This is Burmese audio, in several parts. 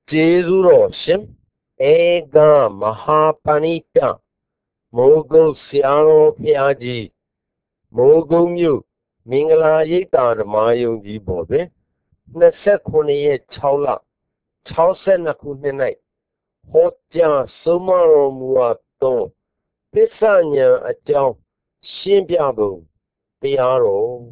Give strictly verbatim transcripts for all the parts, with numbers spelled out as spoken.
Jezuro Shim Ega Mahapanita Mogo Siano Piaji Mogo Mu Mingala Yita Mayo Gibobe Nasekuni Chaula Chausenakunai Hotja Sumaro Muato Pisanya Ajao Shimpiabo Piaro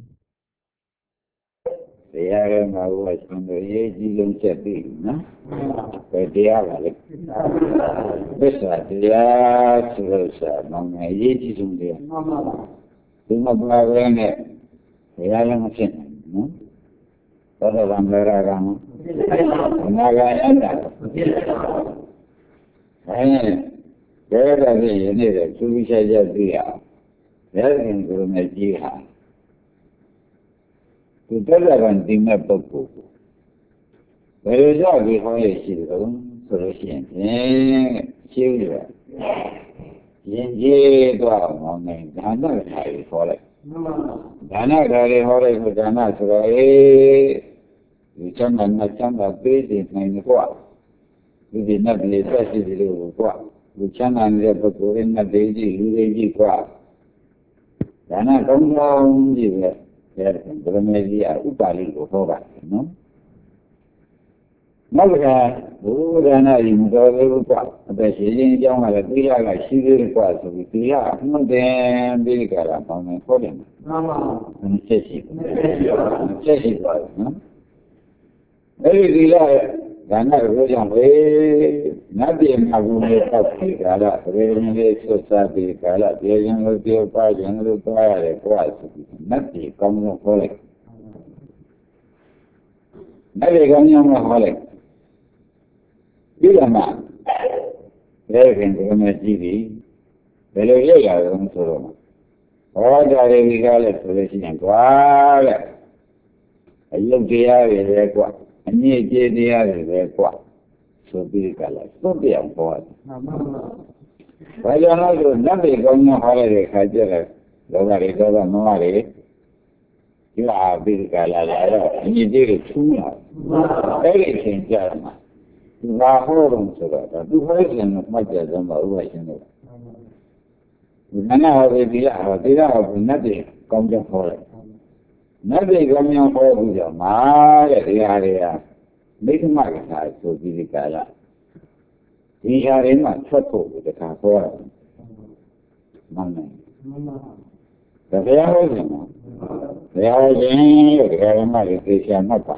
တရားရမှာဘုရားရှင်တို့ရေးကြီးလုံးချက်ပြီနော်ဘယ်တရားပါလဲသစ္စာတရားဆိုလို့ဆိုတာမောင်ငယ်ရေးကြီးဆုံးတရားမှန်ပါပါဒီမှာဘာလဲနဲ့တရားလည်းမဖြစ်နိုင်ဘူးနော်သောတာပန်လည်းရကံအနာဂတ်အတ္တအဲဒီဒါကလည်းယနေ့တည်းသူဝိချာချက်သိရအောင်လက်ရင်ကိုယ်နဲ့ကြည့်ဟာဒီတက်လာတဲ့ဒီမဲ့ပုဂ္ဂိုလ်ဘယ်လိုကြောင့်ဒီဟောရရှိတယ်လို့ဆိုလို့ရှိရင်ဖြင့်ရှင်းရရင်ကြီးတော့မောင်းနေဒါနထာရီဟောလိုက်ဒါနထာရီဟောလိုက်ဆိုဒါနဆိုတော့အေးဒီချမ်းသာနဲ့ချမ်းသာပေးနေနိုင်ကွာဒီဒီနဲ့ဒီသက်ရှိတယ်လို့ကွာဒီချမ်းသာတဲ့ပုဂ္ဂိုလ်ရဲ့နဲ့ဒီကြီးလူတွေကြီးကွာဒါနကောင်းကောင်းကြီးပဲဒါကဘယ်လိုကြီးဥပါလိကိုဟောပါတယ်နော်နောက်ကဘုရားနာရီမတော်သေးဘူးကွာအသက်ရှင်ခြင်းအကြောင်းကလည်းသိရကရှိသေးတယ်ကွာဆိုပြီးသိရအမှန်တင်ပြီးကြတာပေါင်းနေဟောတယ်မှန်ပါဘူးဆက်ရှိဆက်ရှိပါနော်အဲ့ဒီဒီလာဒါနရောကြောင့်ပဲနတ်ပြည်မှာဘုရားတောက်ပြီးကြတာဘယ်လိုလဲဆွတ်စားပြီးကြတာပြေရင်လို့ပြောပါရင်လို့သွားရတယ်ကွာဆိုပြီးနတ်ပြည်ကောင်းလို့ဟောလိုက်နတ်ပြည်ကောင်းကြောင့်ဟောလိုက်ဒီကမှာလဲခင်ဒီမှာကြည့်ပြီးဘယ်လိုရရအောင်ဆိုတော့ဟောကြတယ်ဒီကလည်းဆိုလို့ရှိရင်ကွာတဲ့အယုတ်တရားတွေလည်းကွာအညစ်အကြေးတရားတွေလည်းကွာဆိုပြီးကြလားသွတ်ပြောင်းပေါ်တယ်မှန်ပါပါဘာကြောင့်လဲဆိုနတ်တွေကောင်းကြောင့်ဟောလိုက်တဲ့ခါကျတော့လောကတွေတော့မောဟတွေဒီလာပြီးကြလားလာတော့အညစ်အကြေးတွေထူးလာအဲ့ဒီအချိန်ကျတော့မှဘာဟောတော့ဆိုတော့သူဟောတဲ့မှတ်ကြတယ်မှာဥပရှင်တို့ဒီနနာဟောဒီလာဟောဒီလာဟောနတ်တွေကောင်းကြောင့်ဟောလိုက်နတ်တွေကမြောင်းဟောပြီးတော့မာတဲ့တရားတွေကမိသမကသာဆိုပြီးဒီကလာဒီဟာတွေမှထွက်ဖို့တခါဟောတယ်မှန်တယ်မှန်ပါဒါဘယ်ဟောတယ်နော်ဘယ်ဟောခြင်းလို့တရားဓမ္မတွေသိချင်မှတ်ပါ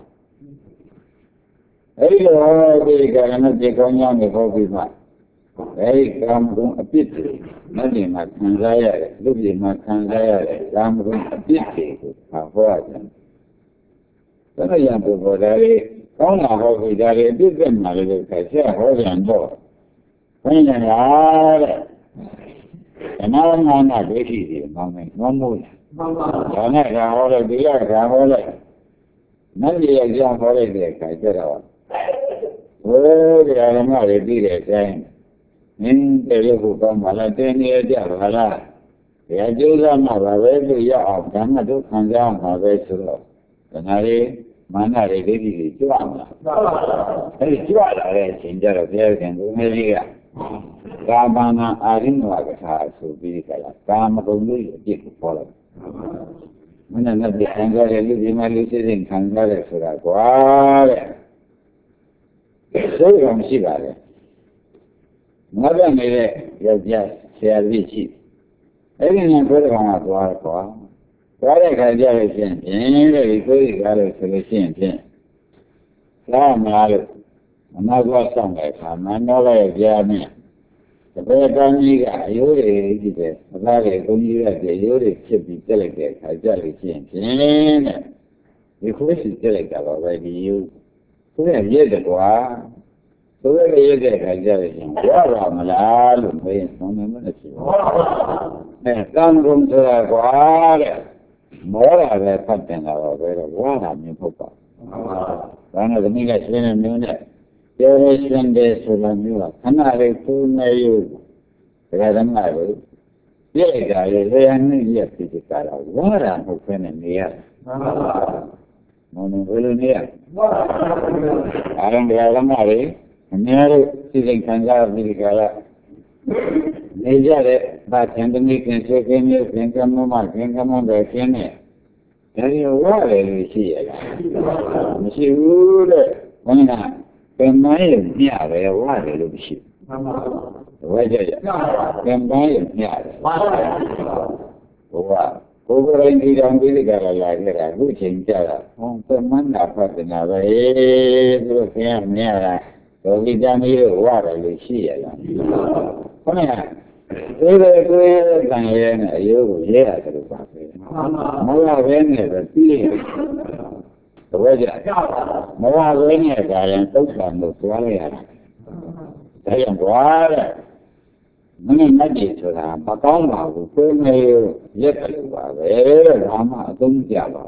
အဲ့ဒီလိုဒီကရဏတေကောင်းကြောင်းကိုဟောပြီးမှအဲ့ဒီကာမဂုဏ်အပြစ်တွေနတ်တွေမှာခံစားရတယ်လူတွေမှာခံစားရတယ်ကာမဂုဏ်အပြစ်တွေကိုဟောရတယ်။ဒါရံပုဂ္ဂိုလ်တွေကောင်းတာဟောပြီးဒါတွေအပြစ်သက်မှာလည်းခက်ဆက်ဟောပြန်တော့ဘယ်နဲ့လားတဲ့။အနာဂါနာဒိဋ္ဌိတွေမောင်းနေမောင်းမို့။မှန်ပါ။ဒါနဲ့ဒါဟောလိုက်ဒီကဒါဟောလိုက်နတ်တွေရဲ့ကြောင့်ဟောလိုက်တဲ့အခါကျတော့ဘုရားဓမ္မတွေပြီးတဲ့အတိုင်းမင်းတဲ့ဘုကောင်းပါလားတင်းနေကြပါလားဘယ်ကျိုးစားမှာပါပဲလို့ရအောင်ဓမ္မတို့ခံစားမှာပဲဆိုတော့ဒါနာလေးမာနတွေဒိဋ္ဌိတွေကြွအောင်လားအဲဒီကြွလာတဲ့အချိန်ကျတော့ဘုရားရှင်ဘုရားကြီးကကာမနာအာရိနဝကထာဆိုပြီးကြလားကာမဂုဏ်တွေအပြစ်ကိုပေါ်လိုက်မနနဲ့ဒီခံစားရလူဒီမှာလူစိတ်ခံစားရဆိုတာကွာတဲ့ဆိုရမရှိပါနဲ့ငါးပြနေတဲ့ယောက်ျားဆရာကြီးရှိအဲ့ဒီနဲ့ဘုရားကသွားကွာသွားတဲ့ခါကျလို့ရှိရင်တဲ့ဒီကိုယ်ကြီးကားလို့ဆိုလို့ရှိရင်ဖြင့်သာမလားလို့အနာကွာဆောင်တဲ့အခါမနောရဲ့ကြားနဲ့တပည့်တော်ကြီးကအယိုးတွေကြီးတယ်အသားတွေကုန်းကြီးတဲ့အယိုးတွေဖြစ်ပြီးတက်လိုက်တဲ့အခါကျလို့ရှိရင်ဖြင့်တဲ့ဒီကိုယ်စီတက်လိုက်တာပါပဲဒီယိုးကိုယ်ရဲ့ရက်ကွာဆိုရရတဲ့ခါကျရင်ရပါမလားလို့မေးရင်ဆုံးနေမလို့ရှိဘူး။အဲကံကုန်ဆိုတာကွာတဲ့မောတာပဲဖတ်တင်တာတော့ပဲဝါတာမျိုးပုတ်ပါ။ဒါနဲ့ဒီနေ့ကရှင်းနေမျိုးနဲ့ပြောရရှင်းတယ်ဆိုတာမျိုးကခဏလေးသူ့နေယူဒါကမှလို့ပြည့်ကြရလေရနေရဖြစ်ကြတာဝါတာမဟုတ်ဘဲနဲ့နေရတယ်။မှန်ပါပါ။မောင်ဘယ်လိုနေရလဲ။အားလုံးတရားဓမ္မတွေအများတို့စိတ်ခံစားပြီးဒီကလာနေကြတဲ့ဗာသင်္ကနိကင်စေကင်းမျိုးသင်္ကမမသင်္ကမပဲကျင်းနေဒါရီဝရတယ်လို့ရှိရလားမရှိဘူးတဲ့ဘုရားပင်မရဲ့ညရတယ်ဝရတယ်လို့မရှိမှန်ပါဘူးဝဲကြရပင်မရဲ့ညရတယ်ဝရတယ်ဘုရားကိုယ်ကိုယ်တိုင်ဒီတော်ပြီးကြလာလာခဲ့တာအခုချိန်ကြတာဟောပင်မနာဖတ်နာပဲသူတို့ခင်ဗျာမြင်ရတာတော်ဒီတမ်းလေးကိုဝရတယ်လို့ရှိရလားဘုရားဒီလိုကိုယ်ကံရဲနဲ့အယိုးကိုရဲရတယ်လို့ပါပဲမဟုတ်ဘဲနဲ့တော့ပြီးတယ်သဘောကျမဟုတ်ဘဲနဲ့ဒါရင်သုတ်တံလို့သွားလိုက်ရတယ်ဒါကြောင့်ဘာလဲမင်းနဲ့ကြည့်ဆိုတာမကောင်းပါဘူးကိုယ်နဲ့ရက်တယ်လို့ပါပဲဒါမှအသုံးကျပါ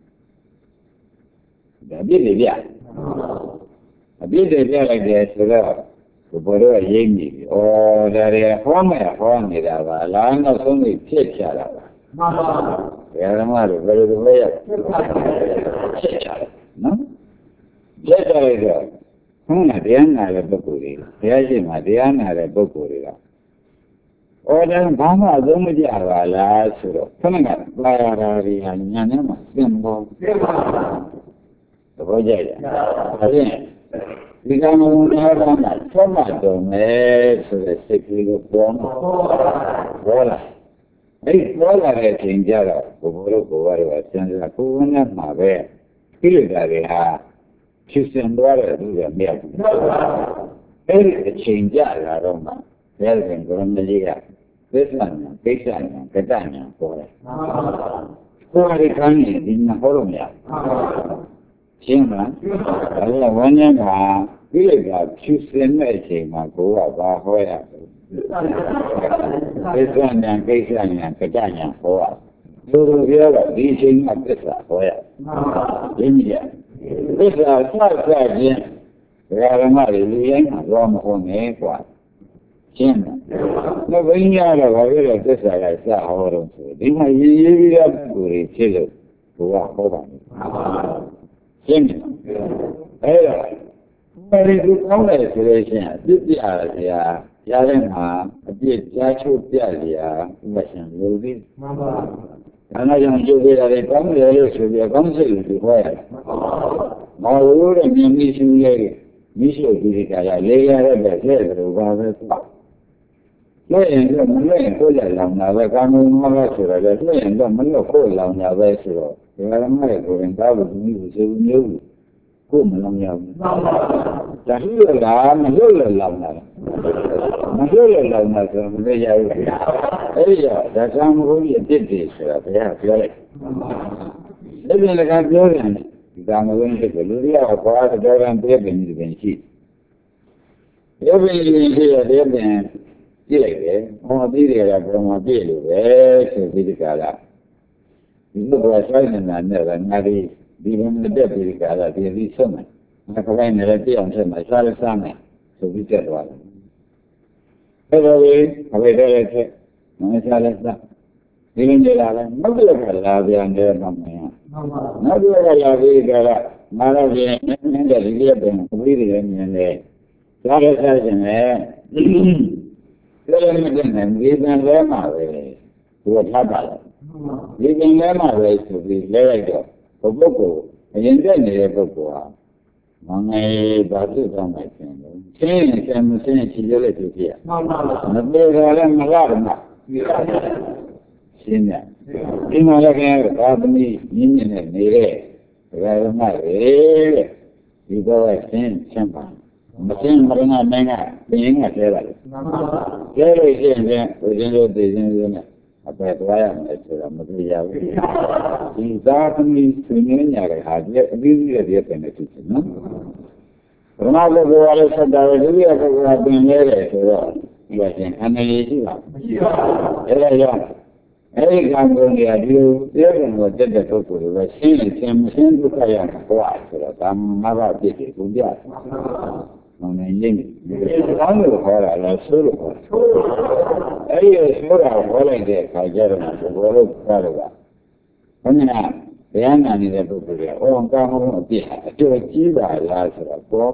ဘူးဒါပြည့်တယ်ဗျအပြည့်တယ်ပြလိုက်တယ်ဆိုတော့ဘုရားရိပ်နေပြီ။အော်ဒါတွေဟောမယ်ဟောနေတာပါ။လာတော့ဆုံးပြီးဖြစ်ချတာပါ။မှန်ပါပါ။ဘယ်ဓမ္မတို့ဘယ်လိုလုပ်ရဖြစ်ချတယ်နော်။ဖြစ်တယ်ဆိုဘုရားတရားနာတဲ့ပုဂ္ဂိုလ်တွေတရားရှိမှတရားနာတဲ့ပုဂ္ဂိုလ်တွေကအော်ဒါဘာမှအသုံးမကျပါလားဆိုတော့ခဏကပါရတာတွေဟာညာနဲ့မှသင်ပေါ်သဘောကျတယ်။ဒါဖြင့်ဒီကံမုန်းထားတာကသုံးမှတော့မယ်ဆိုတဲ့စိတ်ကလေးကိုပေါ်မှာပေါ်လာအဲ့ပေါ်လာတဲ့အချိန်ကျတော့ဘုရားတို့ဘုရားတို့ကစဉ်းစားကိုယ်နဲ့မှာပဲကိလေသာတွေဟာဖြစ်စင်သွားတဲ့လူတွေမရဘူးအဲ့ဒီအချိန်ကျလာတော့မှဘယ်လိုကံမလေးကသစ္စာညာကိစ္စညာကတညာပေါ်တယ်ကိုယ်ရခံနေဒီမှာဟောလို့မရရှင်းလားအဲ့ဒါဝန်းကျင်ကဒီလိုကဖြူစင်တဲ့အချိန်မှာကိုယ်ကဘာဟောရလဲသစ္စာညာကိစ္စညာကတညာဟောရသူတို့ပြောတော့ဒီအချိန်မှာသစ္စာဟောရရင်းကြီးသစ္စာဆက်ဆက်ခြင်းဘယ်ရမတွေလူတိုင်းမှာတော့မဟုတ်နဲ့ကွာရှင်းလားမဘိညာတော့ဘာဖြစ်လို့သစ္စာကစဟောတော့ဆိုဒီမှာရည်ရည်ပြီးတော့ကိုယ်ဖြစ်လို့ဘုရားဟောပါမယ်ရှင်းတယ်အဲ့တော့ဘယ်လိုကောင်းလဲဆိုလို့ရှိရင်အပြစ်ပြရစရာရတဲ့မှာအပြစ်ကြားချိုးပြစရာဥပရှင်လိုပြီးမှန်ပါဒါနဲ့ကြောင့်ကျိုးပြရတယ်ကောင်းတယ်လို့ဆိုပြီးကောင်းစိတ်လို့ဒီဟောရတယ်မဟုတ်တဲ့မြင်မိရှိရဲ့မိရှိဒီကရလေးရတဲ့တဲ့တဲ့လိုပါပဲပေါ့လွှဲရင်တော့မလွှဲရင်ကိုယ်လည်းလောင်တာပဲကာမုံမလားဆိုတော့လည်းလွှဲရင်တော့မလွှတ်ကိုယ်လောင်တာပဲဆိုတော့ဒီကရမရဲ့ကိုယ်ရင်သားလို့ဒီလိုဆိုမျိုးကိုယ်မလောင်ရဘူးဒါရှိရလားမလွှတ်လည်းလောင်တာမလွှတ်လည်းလောင်တာဆိုတော့မလွှတ်ရဘူးအဲ့ဒီတော့ဒါကံမဟုတ်ရဲ့အစ်တည်ဆိုတာဘုရားပြောလိုက်အဲ့ဒီလည်းကပြောတယ်ဒီကံမဟုတ်ရဲ့လူတွေကဘာတော်တော်ပြည့်ပြည့်နေတယ်ရှိပြည့်ပြည့်ရှိရတယ်ပြန်ကြည့်လိုက်တယ်။ဟောပြီးတယ်ကဘယ်မှာပြည့်လို့ပဲဆိုပြီးဒီကလာဒီလိုပဲဆိုင်နေတာနဲ့ကငါဒီဒီဘုံနဲ့တက်ပြီးဒီကလာဒီပြီးဆုံးမယ်။ငါကလည်းလည်းပြအောင်ဆက်မယ်စားရစားမယ်ဆိုပြီးတက်သွားတယ်။အဲ့တော့ဒီအဝိဒရဲ့ချက်မစားလဲစားဒီလိုကြလာတယ်နောက်တစ်ခါလာပြန်တယ်တော့မင်း။နောက်တစ်ခါလာပြီးကလာငါတော့ဒီနဲ့တဲ့ဒီရက်ပြန်အဝိဒရဲ့မြင်တယ်။စားရစားခြင်းနဲ့ဒါလည်းမတင်နိုင်ဒီပင်လဲမှာပဲသူကထားပါလားဒီပင်လဲမှာပဲဆိုပြီးလဲလိုက်တော့ဘုပုဂ္ဂိုလ်အရင်တက်နေတဲ့ပုဂ္ဂိုလ်ဟာမငယ်ဘာဖြစ်သွားမှရှင်လို့ရှင်းရင်ဆံမရှင်းချီရလိုက်သူပြရမှန်ပါလားမပြေကြလည်းမလာတော့မှရှင်းတယ်ဒီမှာလည်းခင်ဗျာသာသမီညင်းညင်းနဲ့နေတဲ့ဒကာရမတွေဒီဘောကရှင်းရှင်းပါမရှင်းမရနာနိုင်ကပြင်းကကျဲပါလေကျဲလို့ရှိရင်ဘုရင်တို့သိချင်းချင်းနဲ့အပယ်သွားရမယ်ဆိုတာမသိရဘူးဒီသာသမီဆွေးနွေးညာတဲ့ဟာဒီအပြီးကြီးရဲ့ပြည့်နေဖြစ်တယ်နော်ဘုရားကဘုရားလည်းဆက်တာပဲဒီကဘုရားပြင်နေတယ်ဆိုတော့ဒီကရှင်အနေရရှိပါမရှိပါဘူးအဲ့ဒါကြောင့်အဲ့ဒီကံကုန်တွေကဒီလိုတရားကံကိုတက်တဲ့ပုဂ္ဂိုလ်တွေပဲရှင်းရင်ရှင်းမရှင်းဒုက္ခရမှာဟောဆိုတော့ဒါမှမဟုတ်ပြည့်တယ်ဘုရားမနိုင်လိမ့်မယ်။ကောင်းလို့ခေါ်တာလားဆိုးလို့ခေါ်တာ။အဲ့ဒီဆိုးတာခေါ်လိုက်တဲ့အခါကျတော့ဘယ်လိုခေါ်လို့ကဘုရားဘုရားနာနေတဲ့ပုဂ္ဂိုလ်ကအော်ကောင်းမှုအပြည့်အကျိုးကြီးပါလားဆိုတော့ပေါ်မှာ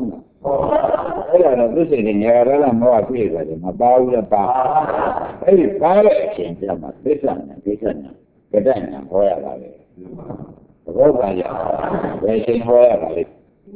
အဲ့ဒါတော့သူစိတ်နဲ့ညာရလာမောပြည့်တယ်မပါဘူးလားပါအဲ့ဒီပါတဲ့အချိန်ကျမှသစ္စာနဲ့ဒိဋ္ဌနဲ့ကတ္တနဲ့ဟောရတာလေဘောပါရဘယ်ချိန်ဟောရတာလဲ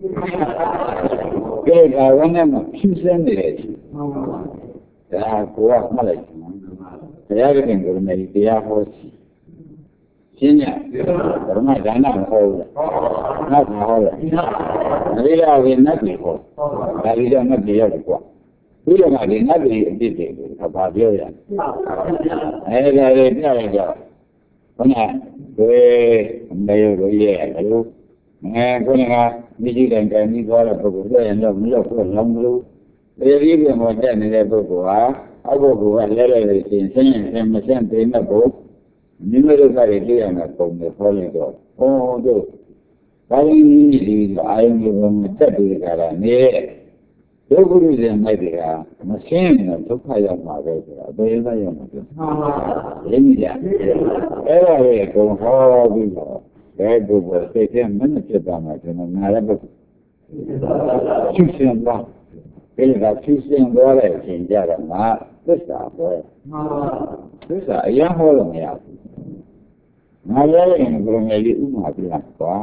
ကဲဒါဝနဲ့မှဖြူစင်းနေတယ်ဒါကိုကမှတ်လိုက်တရားကင်ကိုယ်နဲ့တရားဟောစီရှင်းညဘုရားဒါနမဟောဘူးလားနတ်မဟောလားဒီလာဝင်နတ်တွေဟောဒါကြီးတော့နတ်တွေရောက်ကွာဒီလိုမှဒီနတ်တွေအပြစ်တွေကိုဘာပြောရလဲအဲဒါတွေပြလိုက်တော့ဘုရားတွေမေယတို့ရဲ့လို့အဲခုနကမိကြီးတိုင်တိုင်ပြီးသွားတဲ့ပုဂ္ဂိုလ်လည်းတော့မလို့တော့လောင်းလို့ဒီဒီပြန်ပေါ်တက်နေတဲ့ပုဂ္ဂိုလ်ဟာအောက်ပုဂ္ဂိုလ်ကလဲလဲလို့ရှိရင်ဆင်းရဲဆင်းမဆင်းသေးမဲ့ကိုမိမိတို့ကလည်းသိရမှာပုံနဲ့ခေါ်လိုက်တော့ဟောတို့ဘာလို့ဒီဒီအာယုံကိုမတက်ပြီးကြတာနေဒုက္ခရုဇဉ်မိုက်တွေကမရှင်းရင်ဒုက္ခရောက်မှာပဲဆိုတာဘယ်လိုရောက်မှာလဲမှန်ပါဘူးရင်းကြအဲ့ဒါလေကိုဟောပြီးတော့ဘယ်ပုဂ္ဂိုလ်စိတ်ထဲမနှဖြစ်ပါမှာကျွန်တော်ငါလည်းပုဂ္ဂိုလ်ဖြူစင်သွားအဲ့ဒါဖြူစင်သွားတဲ့အချိန်ကြတော့ငါသစ္စာဟောမှန်ပါသစ္စာအရင်ဟောလို့မရဘူးငါလည်းရင်ဘုရားကြီးဥမာပြတာကွာ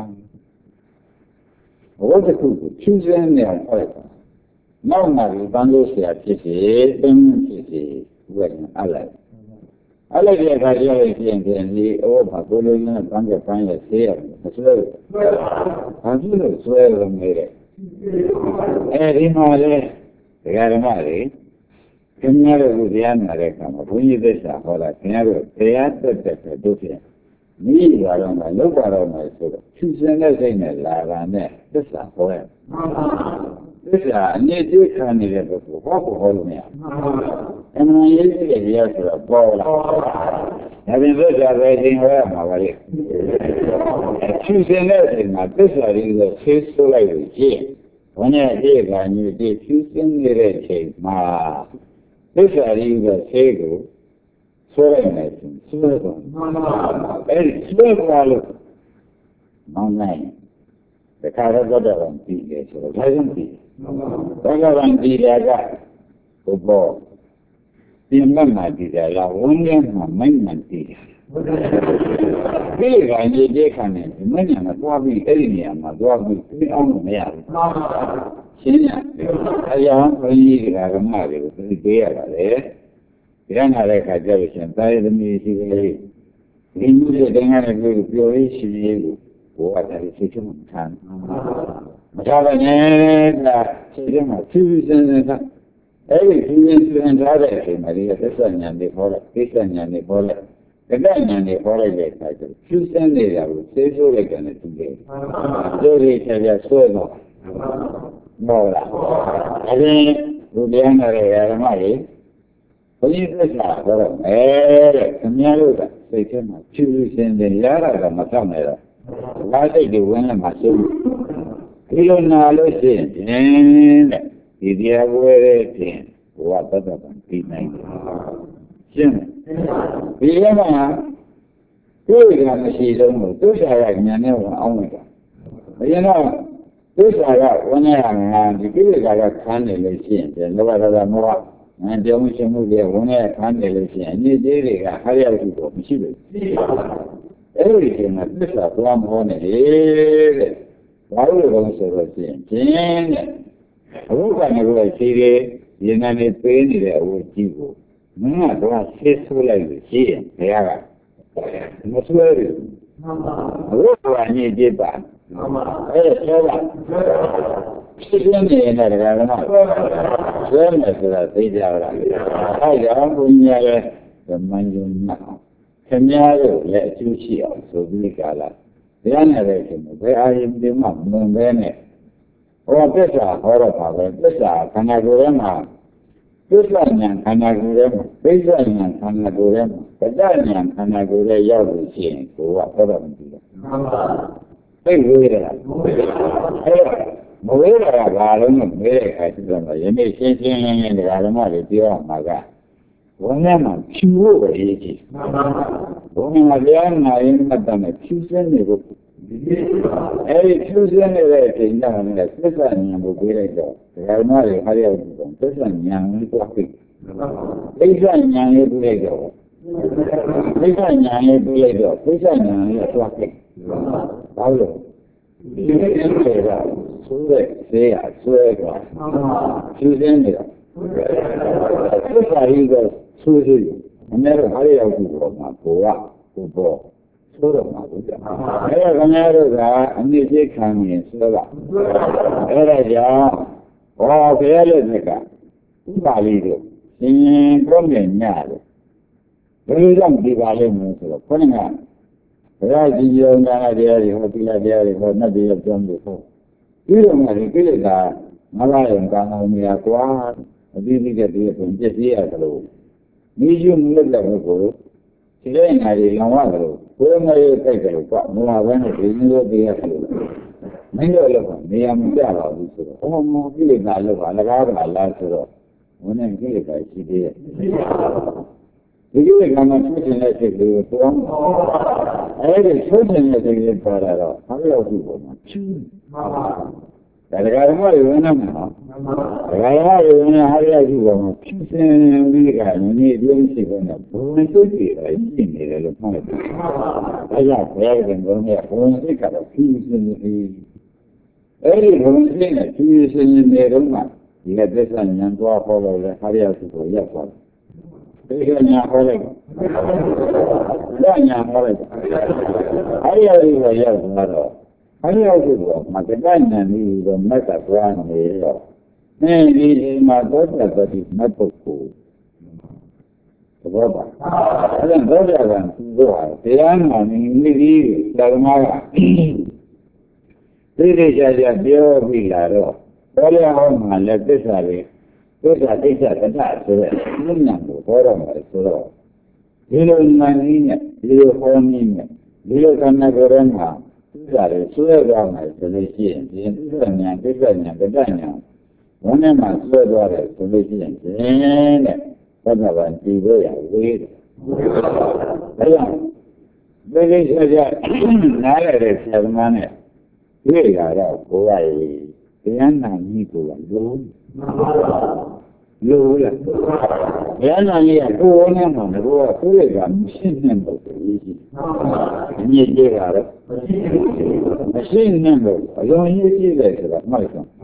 ဘုရားတစ်ခုကိုဖြူစင်နေအောင်ဟောလိုက်နောက်မှဒီဘန်းလို့ဆရာဖြစ်စေသိမ်းဖြစ်စေဝယ်ရင်အလိုက်အလိုက်တဲ့အခါကျရင်ပြင်ပြင်ဒီအိုးဘာကိုလိုနဲ့ဘန်းကပန်းရဆေးရတယ်မဆွဲဘူးဘာဖြစ်လို့ဆွဲလို့မလဲအဲဒီမှာလေဒကာဓမ္မတွေခင်ဗျားတို့တရားနာတဲ့အခါမှာဘုန်းကြီးသစ္စာဟောတာခင်ဗျားတို့တရားတက်တဲ့တို့ဖြင့်မိရတော့မှလောက်ပါတော့မှဆိုတော့ဖြူစင်တဲ့စိတ်နဲ့လာတာနဲ့သစ္စာဟောရသစ္စာအနေသိခံနေတဲ့ပုဂ္ဂိုလ်ဟောဖို့ဟောလို့မရဘူး။အမှန်ရေးတဲ့တရားဆိုတော့ပေါ်လာ။ဒါပြင်သစ္စာပဲသင်ဟောရမှာပါလေ။ဖြူစင်တဲ့စိတ်မှာသစ္စာလေးကိုဆေးဆိုးလိုက်လို့ရှိရင်ဘုန်းကြီးအေကညူတိဖြူစင်နေတဲ့ချိန်မှာသစ္စာလေးကိုဆေးကိုဆိုးလိုက်နေတယ်ဆိုးတော့အဲဒီဆိုးသွားလို့မောင်းနိုင်တခါတော့တော့ပြီးတယ်ဆိုတော့ဒါကြောင့်ပြီးဘဂဝန္တိရာကဘုဘောဒီမမတိရာကဝန်းထဲမှာမိုက်မှန်တည်တယ်ဒီကနေ့ဒီခါနဲ့မင်းညာသွားပြီးအဲ့ဒီနေရာမှာသွားပြီးသိအောင်မရဘူးရှင်းရအရာဘုန်းကြီးကဓမ္မတွေကိုသိပေးရတာလေဒီကနေ့ခါကြလို့ရှင်တာရသမီးရှိကလေးဒီမျိုးတွေတိုင်းကနေပြောရရှိရေးကိုဘောကတည်းကစိတ်ချမှခံမထားပါနဲ့ဒါစိတ်ထဲမှာဖြူဖြူစင်စင်ကအဲ့ဒီဖြူဖြူစင်ထားတဲ့အချိန်မှာဒီသစ္စာဉာဏ်တွေပေါ်လိုက်သိစ္စာဉာဏ်တွေပေါ်လိုက်ကတ္တဉာဏ်တွေပေါ်လိုက်တဲ့အခါကျဖြူစင်နေတာကိုသိဆိုးလိုက်တယ်နဲ့သူတွေတို့တွေဆက်ပြဆွဲတော့မောလားအဲဒီဘုရားနာရဲ့ဓမ္မကြီးဘုရားသစ္စာဟောတော့အဲတဲ့ခင်ဗျားတို့ကစိတ်ထဲမှာဖြူဖြူစင်စင်ရတာကမသောက်နဲ့တော့ဘာစိတ်တွေဝင်လာမှစိုးဒီလိုနာလို့ရှိရင်တဲ့ဒီတရားဝဲတဲ့ပြင်ဘဝတတ်တတ်ပြီးနိုင်တယ်ရှင်းဒီရမှာတွေ့ကြမရှိတော့ဘူးသူစားရဉာဏ်နဲ့အောင်လိုက်တာဘယ်တော့သူစားရဝန်ရမှာဒီကိလေသာကခန်းနေလို့ရှိရင်လောဘဒေါသမောဟငါပြောမှုရှင်မှုတွေဝန်ရခန်းနေလို့ရှိရင်အနည်းသေးတွေကဟာရရောက်တော့မရှိဘူးအဲ့ဒီချိန်မှာသစ္စာသွားမဟောနဲ့တဲ့ဘာလို့လဲဆိုတော့ချင်းချင်းတဲ့အခုကနေတော့ခြေတွေရင်းနေပေးနေတဲ့အဝတ်ကြီးကိုမင်းကတော့ဆေးဆိုးလိုက်လို့ရှိရင်ဘုရားကမဆွဲဘူးမှန်ပါအခုကညစ်ကြေးပါမှန်ပါအဲ့ဒါပြောပါဖြစ်နေနေတဲ့ကလည်းမဆွဲမယ်ဆိုတာသိကြလားအဲ့ဒါဘုရားရဲ့မန်ယုံနာခင်ဗျားတို့လည်းအကျိုးရှိအောင်ဆိုပြီးကြလားတရားနဲ့လည်းရှင်ဘယ်အာရုံဒီမှမလွန်ပဲနဲ့ဟောသစ္စာဟောတော့ပါပဲသစ္စာခန္ဓာကိုယ်ထဲမှာသစ္စာဉာဏ်ခန္ဓာကိုယ်ထဲမှာသိစ္စာဉာဏ်ခန္ဓာကိုယ်ထဲမှာပဋ္ဌာဉာဏ်ခန္ဓာကိုယ်ထဲရောက်လို့ရှိရင်ကိုယ်ကဟောတော့မကြည့်ဘူးမှန်ပါသိဝေးရတာအဲ့မဝေးတာကဘာလို့လဲမေးတဲ့အခါကျတော့ယနေ့ရှင်းရှင်းလင်းလင်းတရားဓမ္မတွေပြောရမှာကဘုံထဲမှာဖြူဖို့ပဲအရေးကြီးဘုံမှာတရားနာရင်မှတ်တယ်ဖြူစင်းနေဖို့အဲဒီဖြူစင်းနေတဲ့အချိန်ကျမှလည်းသစ္စာဉာဏ်ကိုပြေးလိုက်တော့ဒကာမတွေအားရဘူးတော့သစ္စာဉာဏ်ကိုသွားပြီသိစ္စာဉာဏ်လေးပြေးလိုက်တော့သိစ္စာဉာဏ်လေးပြေးလိုက်တော့သိစ္စာဉာဏ်လေးသွားပြီဘာလို့ဒီလိုဆိုတာဆိုတဲ့ဆေးရဆွဲကဖြူစင်းနေတာသစ္စာကြီးကဆူဆူအများတို့အားရဘူးတော့မှာဘောကဘုဘောဆိုတော့မှာဘူးကြာအဲ့ဒါခင်ဗျားတို့ကအနည်းစိတ်ခံရင်ဆိုတော့အဲ့ဒါကြောင့်ဟောဘယ်လိုလဲကဥပါလိတို့ရှင်ကောင်းမြင်ညတယ်ဘယ်လိုကြောင့်ဒီပါလိမ့်မလို့ဆိုတော့ခေါင်းကဘုရားကြီးရောနာတရားတွေဟောတိလာတရားတွေဟောနတ်တွေပြောလို့ဟောပြီးတော့မှဒီကိလေသာမလာရင်ကောင်းအောင်မြာကွာအပြီးပြီးတဲ့ဒီပုံပြည့်စည်ရတယ်လို့မိယူမြတ်တယ်ကိုဒီလိုနေရာလောင်ရတယ်လို့ဘုရားမရဲ့တိုက်တယ်လို့ကမောဟဘဲနဲ့ဒီလိုတရားတယ်လို့မင်းတို့လည်းနေရာမပြပါဘူးဆိုတော့ဟောမောကိလေသာလို့ပါလကားကလားဆိုတော့ဘုန်းနဲ့ကိလေသာရှိသေးရဲ့ဒီကိလေသာမှဆွခြင်းတဲ့စိတ်ကိုတောင်းအဲဒီဆွခြင်းတဲ့စိတ်ကိုပေါ်လာတော့ဘာလို့ဒီပုံမှာချူးဒါကြဓမ္မတွေဝင်နေမှာဒါကြဓမ္မတွေဝင်နေဟာရရှိပုံမှာဖြူစင်ပြီးကနေ့ပြုံးရှိပုံနဲ့ဘုံစုကြည့်ရရှိနေတယ်လို့ပြောတယ်ဒါကြောင့်ဘုရားရှင်ဘုန်းကြီးဘုံစိတ်ကတော့ဖြူစင်ပြီးအဲဒီဘုံစိတ်နဲ့ဖြူစင်နေတော့မှဒီကသစ္စာဉာဏ်သွားဟောလို့လည်းဟာရရှိပုံရပ်သွားတယ်ဒီကညာဟောလိုက်ဒါညာဟောလိုက်ဟာရရှိပုံရပ်သွားတော့အဲ့ဒီအဖြစ်ကမကတ္တဉာဏ်ကြီးတော့မက်ကသွားနေတော့အင်းဒီဒီမှာသောတာပတိမတ်ပုဂ္ဂိုလ်သဘောပါအဲ့ဒါသောတာပန်သူတို့ဟာတရားနာနေမိသည်ဓမ္မကသိသိချာချာပြောပြီးလာတော့ဘောရဟောမှာလည်းသစ္စာတွေသစ္စာသိစ္စာတတဆိုတဲ့ဉာဏ်ကိုဟောတော့မှာဆိုတော့ဒီလိုမှန်နည်းနဲ့ဒီလိုဟောနည်းနဲ့ဒီလိုကံနဲ့ကြောရမှာသစ္စာတွေဆွဲသွားမယ်ဆိုလို့ရှိရင်ဒီသစ္စာဉာဏ်သစ္စာဉာဏ်တတဉာဏ်ဘုန်းနဲ့မှဆွဲသွားတယ်ဆိုလို့ရှိရင်ဒီတဲ့ဘုရားဗန်ဒီလိုရဝေးတယ်။ဒါကြောင့်ဒီကိစ္စကြနားရတဲ့ဆရာသမားနဲ့တွေ့ရတော့ကိုယ်ကတရားနာကြီးကိုလုံးလို့လားတရားနာကြီးကကိုယ်နဲ့မှမလို့ကကိုယ်ကမရှိနေတော့ဘူးကြီးအမြင့်ကြီးတာတော့မရှိနေတော့အလုံးကြီးကြီးတယ်ဆိုတာမှတ်ဆုံး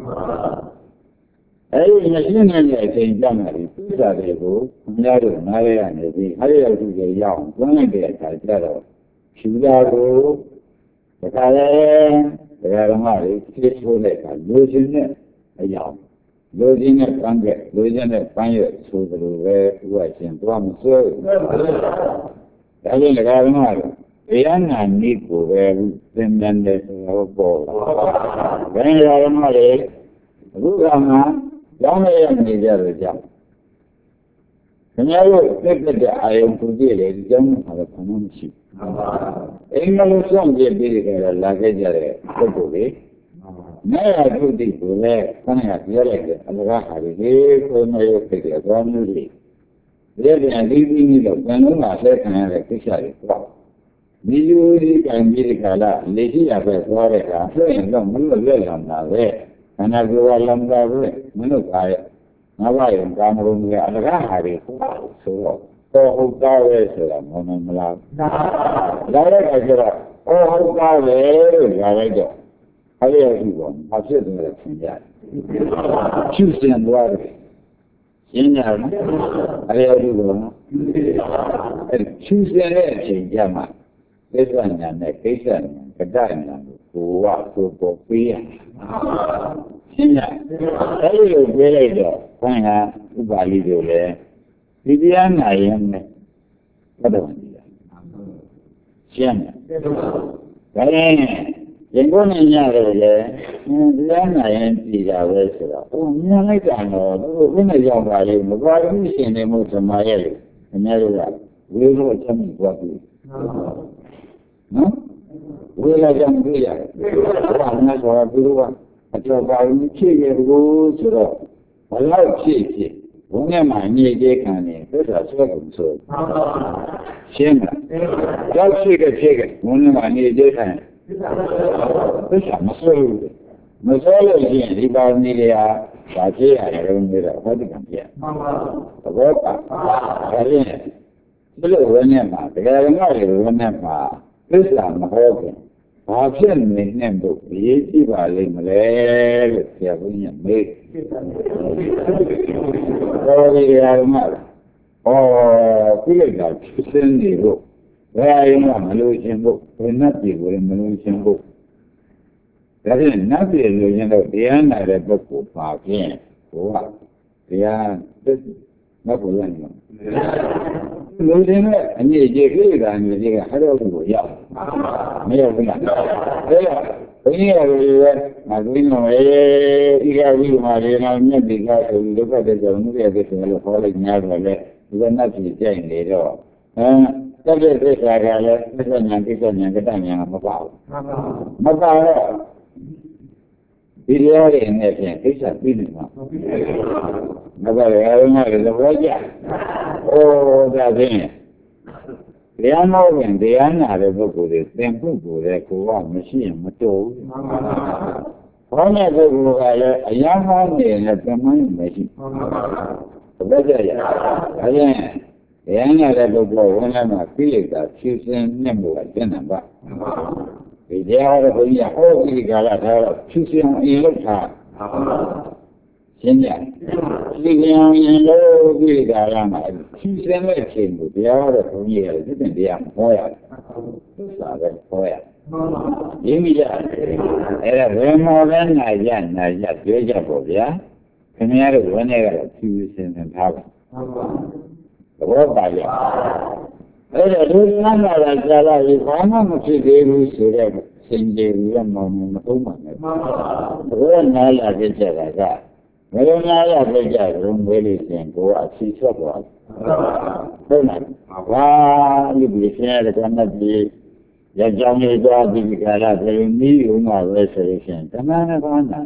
အဲဒီမရှိနေတဲ့အချိန်ကြမှာဒီသစ္စာတွေကိုအများတို့နားရရနေပြီးအားရသူတွေရအောင်တွန်းလိုက်တဲ့အခါကျတော့ဖြူတာကိုဒါကြလဲဒါကဓမ္မတွေသိချိုးတဲ့အခါလိုချင်တဲ့အရာလိုချင်တဲ့ကံကလိုချင်တဲ့ပန်းရွက်ဆိုသလိုပဲဥပရှင်သွားမစွဲဘူးဒါကြောင့်ဒါကဓမ္မတွေတရားနာနည်းကိုပဲသင်တန်းတဲ့ဆိုတော့ပေါ်လာဘယ်နေရာဓမ္မတွေအခုကမှကျောင်းရနေကြတော့ကြောင့်ခင်ဗျားတို့တက်တဲ့အာယုံကိုကြည့်လေဒီကျောင်းမှာတော့ဘာမှမရှိဘူးအင်္ဂလိပ်ဆောင်ကြည့်ပြီးကြတော့လာခဲ့ကြတဲ့ပုဂ္ဂိုလ်တွေမဲရတုတိကိုလည်းခဏကပြောလိုက်တယ်အလကားဟာဒီကိုမရုပ်ဖြစ်တယ်သွားမျိုးတွေဒီပြန်ဒီပြီးပြီးတော့ပြန်လုံးလာဆက်ခံရတဲ့ကိစ္စတွေပေါ့ဒီလိုဒီကံပြီးဒီကလာလေရှိရပဲသွားတဲ့အခါဆိုရင်တော့မလို့လက်လံတာပဲခန္ဓာကိုယ်ကလမ်းတာပဲမလို့ပါရဲ့ငါးပါးရုံကာမဂုဏ်ကြီးအလကားဟာတွေဆိုတော့တော့ဟုတ်သားပဲဆိုတာမဟုတ်မလားဒါလည်းအခါကျတော့အော်ဟုတ်သားပဲလို့ညာလိုက်တော့အဲ့ဒီအဖြစ်ပေါ့မဖြစ်တယ်လို့ထင်ရတယ်ဖြူစင်သွားတယ်ရှင်းကြလားအဲ့ဒီအဖြစ်ပေါ့နော်အဲ့ဖြူစင်တဲ့အချိန်ကျမှကိစ္စညာနဲ့ကိစ္စညာကတ္တညာကိုဘဝကိုပေါ်ပေးရရှင်းကြအဲ့ဒီလိုပြောလိုက်တော့ဘုရားဥပါလိတို့လည်းဒီတရားနာရင်နဲ့ဘတ်တော်ကြီးရှင်းတယ်ဒါရင်ရင်ကိုနေရတယ်လေတရားနာရင်ကြည်တာပဲဆိုတော့ဟိုမြင်လိုက်တာတော့သူတို့ဘယ်နဲ့ရောက်ပါလိမ့်မကွာဘူးရှင်နေမှုသမားရဲ့လေအများတို့ကဝေလို့အချက်မြွားပြီနော်ဝေလာကြမပြရတယ်ဘာမှဆိုတာသူတို့ကအကျော်ပါဘူးဖြစ်ရကိုဆိုတော့ဘယ်လောက်ဖြစ်ဖြစ်ဘုံနဲ့မှညစ်ကြေးခံနေသစ္စာဆွဲကုန်ဆိုရှင်းလားကြောက်ရှိတဲ့ဖြစ်ကဘုံနဲ့မှညစ်ကြေးခံသစ္စာမဆွဲဘူးမဆွဲလို့ရှိရင်ဒီပါမီတွေကဒါကြည့်ရတယ်လို့ပြောတော့ဟောဒီကံပြမှန်ပါသဘောပါဒါရင်ဒီလိုဝိညာဉ်မှာတရားဓမ္မတွေဝိညာဉ်မှာသစ္စာမဟောခင်ဘာဖြစ်နေနေတော့ရေးကြည့်ပါလိမ့်မလဲလို့ဆရာဘုန်းကြီးမေးတော်ဒီတရားဓမ္မဩပြိလိုက်တာဖြစ်စင်းနေလို့ဘယ်အရင်ကမလို့ရှင်ဖို့ဘယ်နဲ့ပြည်ကိုမလို့ရှင်ဖို့ဒါဖြင့်နတ်ပြည်လို့ရင်တော့တရားနာတဲ့ပုဂ္ဂိုလ်ပါဖြင့်ဟိုကတရားမဟုတ်ဘူးနော်လူတွေနဲ့အမြင့်ကြီးပြိလိုက်တာမျိုးကြီးကဟဲ့တော့ကိုရောက်မရောက်ဘူးလားဒါကြောင့်ဘုရားရဲ့မသိနော်အေးဤကဝိမာရေနာမြတ်ဒီကဆိုဒုက္ခတဲ့ကြောင့်မှုရဲ့ကိစ္စလို့ခေါ်လိုက်များတယ်လေဒီကနတ်ပြည်ကြိုက်နေတော့အဲတက်တဲ့ကိစ္စကလည်းသစ္စာဉာဏ်ကိစ္စဉာဏ်ကတဉာဏ်ကမပါဘူးမပါတော့ဒီတရားတွေနဲ့ဖြင့်ကိစ္စပြီးနေမှာမပါရအောင်လည်းသဘောကျဩဒါဖြင့်တရားမဟုတ်ရင်တရားနာတဲ့ပုဂ္ဂိုလ်တွေသင်ပုဂ္ဂိုလ်တွေကိုကမရှိရင်မတော်ဘူးဘောနဲ့ပုဂ္ဂိုလ်ကလည်းအရာဟောင်းနေနဲ့သင်မှန်းမရှိဘူးဘယ်ကြရအဲဒါတရားနာတဲ့ပုဂ္ဂိုလ်ဝင်လာမှပြိလိုက်တာဖြူစင်နဲ့မို့ကကျင့်တယ်ပါဒီတရားတော်ကိုကြီးဟောဒီကာလထားတော့ဖြူစင်အရင်လောက်ထားရှင်းကြဒီကံရင်လို့ဒီကာလမှာဖြူစင်မဲ့ချိန်ကိုတရားတော်ကိုကြီးရတယ်ဒီတင်တရားဟောရတယ်သစ္စာပဲဟောရတယ်ရင်းမိကြအဲ့ဒါဘယ်မှာလဲနိုင်ကြနိုင်ကြပြောကြပေါ့ဗျာခင်ဗျားတို့ဝင်နေကတော့ဖြူစင်နေထားပါဘောပါရအဲ့ဒါဒုက္ခနာလာကြလာပြီဘာမှမဖြစ်သေးဘူးဆိုတော့စင်ကြယ်ရမှမသုံးပါနဲ့ဘောနာလာကြကြတာကဘယ်လိုနာလာကြကြရုံးလေးလေးစဉ်ကိုအစီဆက်သွားဟုတ်လားဘာလို့ဒီဆင်းရဲတဲ့နတ်ကြီးရကြောင်းလေးသွားပြီးကြလာတယ်နီးဦးမှာပဲဆိုရင်တမန်နဲ့ကောင်းတာ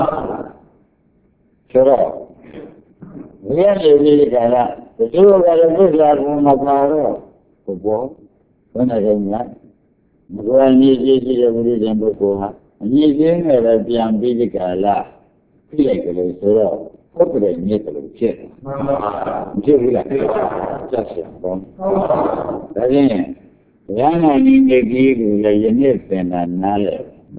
ဆိုတော့ဘယ်လိုဒီကလာဒီလိုကလည်းဘုရားကမပါတော့ဘုဘောဘယ်နဲ့လဲညာဘုရားညီကြီးကြီးရဲ့ဘုရားရှင်ပုဂ္ဂိုလ်ဟာအညီကြီးနဲ့လည်းပြန်ပြီးဒီကလာပြည့်လိုက်တယ်ဆိုတော့ပုဂ္ဂိုလ်ရဲ့မြစ်တယ်လို့ဖြစ်တယ်မဖြစ်ဘူးလားကျက်ရှင်ဘောဒါချင်းရဟန်းနာညီကြီးကိုလည်းယနေ့သင်တာနားလဲ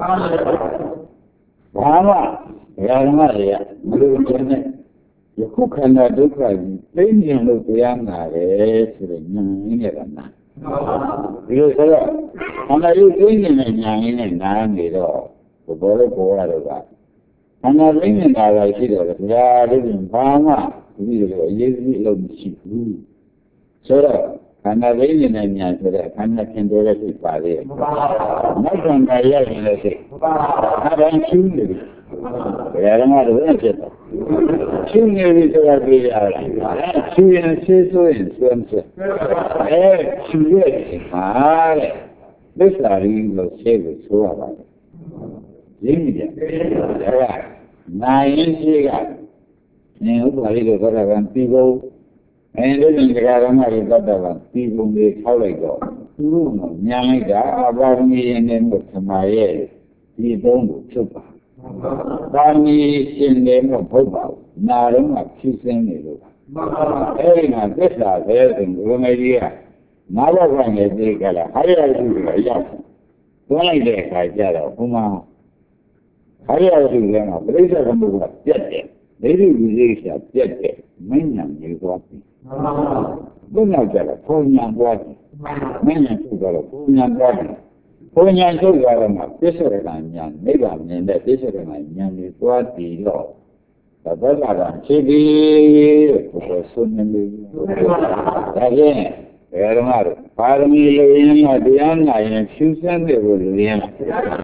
ဘာမှရဟန်းမတွေကဘလို့ကျင်းတဲ့ယခုခန္ဓာဒုက္ခကြီးသိဉ္ဇဉ်လို့တရားနာတယ်ဆိုတဲ့ဉာဏ်ရင်းနဲ့ကနာဒီလိုဆိုတော့ခန္ဓာရုပ်သိဉ္ဇဉ်နဲ့ဉာဏ်ရင်းနဲ့နာနေတော့ဘောလို့ပေါ်ရတော့ကခန္ဓာသိဉ္ဇဉ်တာကရှိတော့ဘုရားတို့ကဘာမှဒီလိုအရေးကြီးလို့မရှိဘူးဆိုတော့ခန္ဓာသိဉ္ဇဉ်နဲ့ဉာဏ်ဆိုတဲ့ခန္ဓာခင်တော်တဲ့စိတ်ပါလေနောက်ခန္ဓာရရင်လည်းစိတ်အဲဒါရှင်းနေတယ်ဘယ်ရမှာတော့ဖြစ်တယ်ရှင်းနေပြီဆိုတာပြရတာရှင်းရင်ရှင်းဆိုရင်ဆွမ်းဆွအဲရှင်းရဲ့ပါတဲ့သစ္စာရင်းလို့ရှင်းလို့ဆိုရပါတယ်ရင်းကြတယ်ဒါကနိုင်ရင်ရှိကနေဥပ္ပါလိလို့ဆိုတာကပြီးကုန်အဲဒီလိုတရားဓမ္မတွေတတ်တာကပြီးကုန်လေးထောက်လိုက်တော့သူတို့ကညံလိုက်တာအပါရမီရင်နဲ့သမာရဲ့ဒီသုံးကိုချုပ်ပါသာမီရှင်တယ်မဟုတ်ပါဘူးနာတော့ကဖြူစင်းနေလို့အဲဒီမှာသစ္စာပဲဆိုဘုရားကြီးကနာဘကနဲ့သိကြလားဟာရရုပ်ကိုရောက်တွန်းလိုက်တဲ့အခါကျတော့ဘုမာဟာရရုပ်ကပြိဿကမှုကပြတ်တယ်ဒိဋ္ဌိဝိသေရှာပြတ်တယ်မဉ္ဇဉ်ကြီးသွားပြီဘုနောက်ကြတော့ဘုံညာသွားပြီမဉ္ဇဉ်ထုတ်တော့ဘုံညာသွားပြီဘုံညာထုတ်သွားတော့မှပစ္စရကညာနိဗ္ဗာန်မြင်တဲ့ပစ္စရကညာကြီးသွားတည်တော့သဘောကတော့ခြေပြီးဘုရားဆွနေလို့ဒါဖြင့်ဘယ်တော့မှပါရမီလိုရင်းကတရားနာရင်ဖြူစမ်းတယ်လို့လူရင်းဒါ